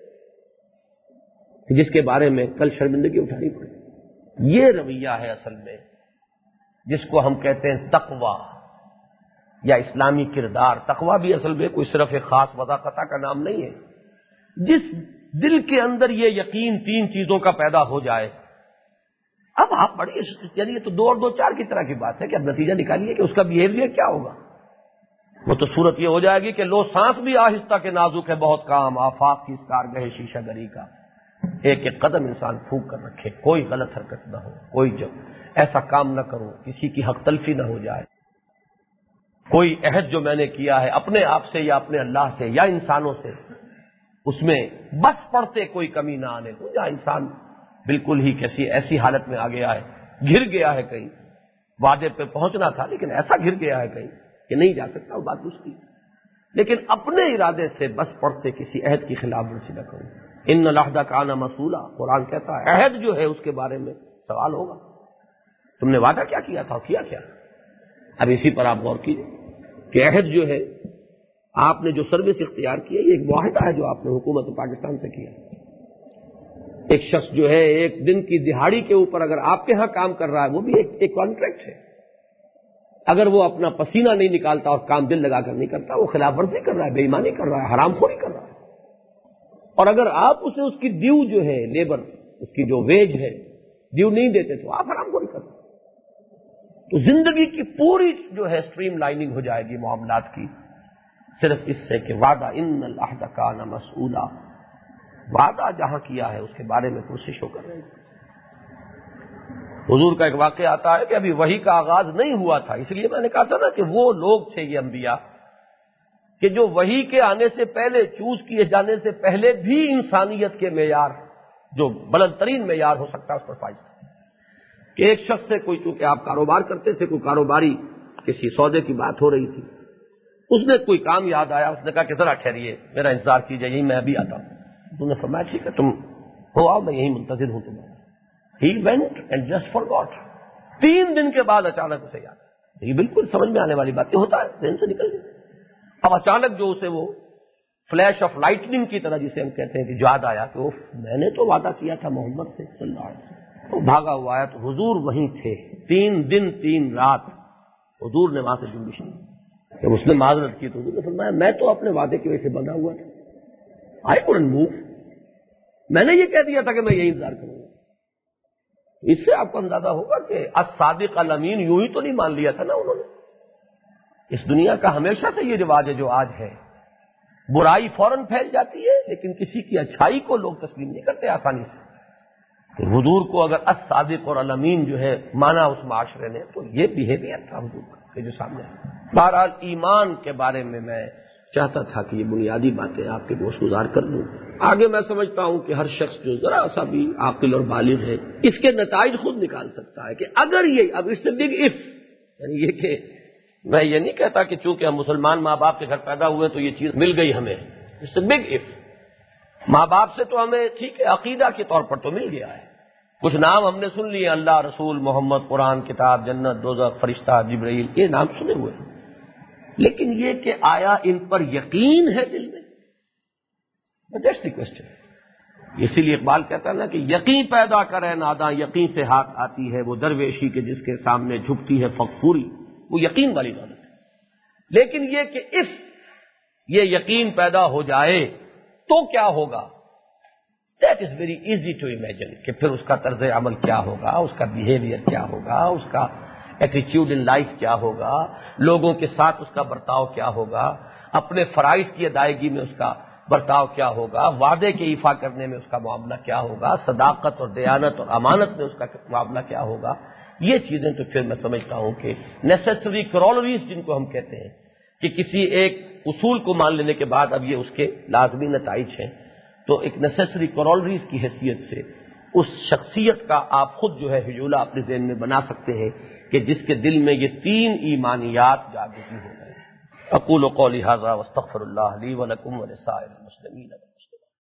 کہ جس کے بارے میں کل شرمندگی اٹھانی پڑے. یہ رویہ ہے اصل میں جس کو ہم کہتے ہیں تقوی یا اسلامی کردار. تقوی بھی اصل میں کوئی صرف ایک خاص وضاقتہ کا نام نہیں ہے. جس دل کے اندر یہ یقین تین چیزوں کا پیدا ہو جائے. اب آپ بڑی یعنی یہ تو دو اور دو چار کی طرح کی بات ہے کہ اب نتیجہ نکالیے کہ اس کا بیہیویئر کیا ہوگا. وہ تو صورت یہ ہو جائے گی کہ لو سانس بھی آہستہ کے نازک ہے بہت کام، آفاق کی اس کارگہ شیشہ گری کا. ایک ایک قدم انسان پھونک کر رکھے، کوئی غلط حرکت نہ ہو، کوئی جب ایسا کام نہ کرو کسی کی حق تلفی نہ ہو جائے. کوئی عہد جو میں نے کیا ہے اپنے آپ سے یا اپنے اللہ سے یا انسانوں سے، اس میں بس پڑتے کوئی کمی نہ آنے دو. جہاں انسان بالکل ہی کیسی ایسی حالت میں آ گیا ہے، گر گیا ہے کہیں، وعدے پہ پہنچنا تھا لیکن ایسا گر گیا ہے کہیں کہ نہیں جا سکتا، وہ بات دوسری. لیکن اپنے ارادے سے بس پڑتے کسی عہد کی خلاف ورزی نہ کرو. ان العہد کان مسئولا، قرآن کہتا ہے عہد جو ہے اس کے بارے میں سوال ہوگا. تم نے وعدہ کیا کیا تھا اور کیا کیا. اب اسی پر آپ غور کیجیے کہ عہد جو ہے آپ نے جو سروس اختیار کی ہے یہ ایک معاہدہ ہے جو آپ نے حکومت پاکستان سے کیا. ایک شخص جو ہے ایک دن کی دہاڑی کے اوپر اگر آپ کے ہاں کام کر رہا ہے وہ بھی ایک ایک کانٹریکٹ ہے. اگر وہ اپنا پسینہ نہیں نکالتا اور کام دل لگا کر نہیں کرتا وہ خلاف ورزی کر رہا ہے، بے ایمانی کر رہا ہے، حرام خوری کر رہا ہے. اور اگر آپ اسے اس کی ڈیو جو ہے لیبر اس کی جو ویج ہے ڈیو نہیں دیتے تو آپ حرام خوری کر رہے ہیں. تو زندگی کی پوری جو ہے اسٹریم لائننگ ہو جائے گی معاملات کی صرف اس سے کہ وعدہ ان العہد کان مسئولا، وعدہ جہاں کیا ہے اس کے بارے میں کوشش ہو کر رہے ہیں. حضور کا ایک واقعہ آتا ہے کہ ابھی وحی کا آغاز نہیں ہوا تھا، اس لیے میں نے کہا تھا نا کہ وہ لوگ تھے یہ انبیاء کہ جو وحی کے آنے سے پہلے چوز کیے جانے سے پہلے بھی انسانیت کے معیار جو بلند ترین معیار ہو سکتا ہے اس پر فائز تھے. کہ ایک شخص سے کوئی چونکہ آپ کاروبار کرتے تھے، کوئی کاروباری کسی سودے کی بات ہو رہی تھی، اس نے کوئی کام یاد آیا، اس نے کہا کہ ذرا ٹھہریے میرا انتظار کیجیے یہی میں ابھی آتا ہوں. انہوں نے فرمایا ٹھیک ہے تم ہو آؤ میں یہی منتظر ہوں تمہارا. He went and just فارگاٹ. تین دن کے بعد اچانک اسے یاد آیا. یہ بالکل سمجھ میں آنے والی بات ہوتا ہے، ذہن سے نکل گئی. اب اچانک جو اسے وہ فلیش آف لائٹننگ کی طرح جسے ہم کہتے ہیں کہ یاد آیا کہ میں نے تو وعدہ کیا تھا محمد سے صلی اللہ علیہ وسلم. تو بھاگا ہوا آیا تو حضور وہیں تھے. تین دن تین رات حضور نے وہاں سے جنبش کی. جب اس نے معذرت کی تو حضور نے فرمایا میں تو اپنے وعدے کی وجہ سے بندھا ہوا تھا. I couldn't move. میں نے یہ کہہ دیا تھا کہ میں یہی انتظار کروں گا. اس سے آپ کو اندازہ ہوگا کہ الصادق الامین یوں ہی تو نہیں مان لیا تھا نا انہوں نے. اس دنیا کا ہمیشہ سے یہ رواج ہے جو آج ہے، برائی فوراً پھیل جاتی ہے لیکن کسی کی اچھائی کو لوگ تسلیم نہیں کرتے آسانی سے. تو حضور کو اگر الصادق اور الامین جو ہے مانا اس معاشرے نے تو یہ بیہیویئر تھا حضور کا جو سامنے ہے. بہرحال ایمان کے بارے میں میں چاہتا تھا کہ یہ بنیادی باتیں آپ کے گوش گزار کر دوں. آگے میں سمجھتا ہوں کہ ہر شخص جو ذرا سا بھی عاقل اور بالغ ہے اس کے نتائج خود نکال سکتا ہے کہ اگر یہ اب اٹس اے بگ اف، یعنی یہ کہ میں یہ نہیں کہتا کہ چونکہ ہم مسلمان ماں باپ کے گھر پیدا ہوئے تو یہ چیز مل گئی ہمیں. It's a big if. ماں باپ سے تو ہمیں ٹھیک ہے عقیدہ کے طور پر تو مل گیا ہے، کچھ نام ہم نے سن لیے، اللہ، رسول، محمد، قرآن، کتاب، جنت، دوزخ، فرشتہ، جبرائیل، یہ نام سنے ہوئے ہیں. لیکن یہ کہ آیا ان پر یقین ہے دل میں؟ That's the question. اسی لیے اقبال کہتا ہے نا کہ یقین پیدا کرے ناداں یقین سے ہاتھ آتی ہے، وہ درویشی کے جس کے سامنے جھکتی ہے فغفوری. وہ یقین والی دولت ہے. لیکن یہ کہ اس یہ یقین پیدا ہو جائے تو کیا ہوگا؟ That is very easy to imagine کہ پھر اس کا طرز عمل کیا ہوگا، اس کا بیہیویئر کیا ہوگا، اس کا ایٹیچیوڈ ان لائف کیا ہوگا، لوگوں کے ساتھ اس کا برتاؤ کیا ہوگا، اپنے فرائض کی ادائیگی میں اس کا برتاؤ کیا ہوگا، وعدے کے ایفا کرنے میں اس کا معاملہ کیا ہوگا، صداقت اور دیانت اور امانت میں اس کا معاملہ کیا ہوگا. یہ چیزیں تو پھر میں سمجھتا ہوں کہ نیسیسری کرولریز جن کو ہم کہتے ہیں کہ کسی ایک اصول کو مان لینے کے بعد اب یہ اس کے لازمی نتائج ہیں، تو ایک نیسیسری کرولریز کی حیثیت سے اس شخصیت کا آپ خود جو ہے حجولہ اپنے ذہن میں بنا سکتے ہیں کہ جس کے دل میں یہ تین ایمانیات جاگتی ہو گئے. اقول قولی ھذا واستغفر اللہ لی ولکم ولسائر المسلمین.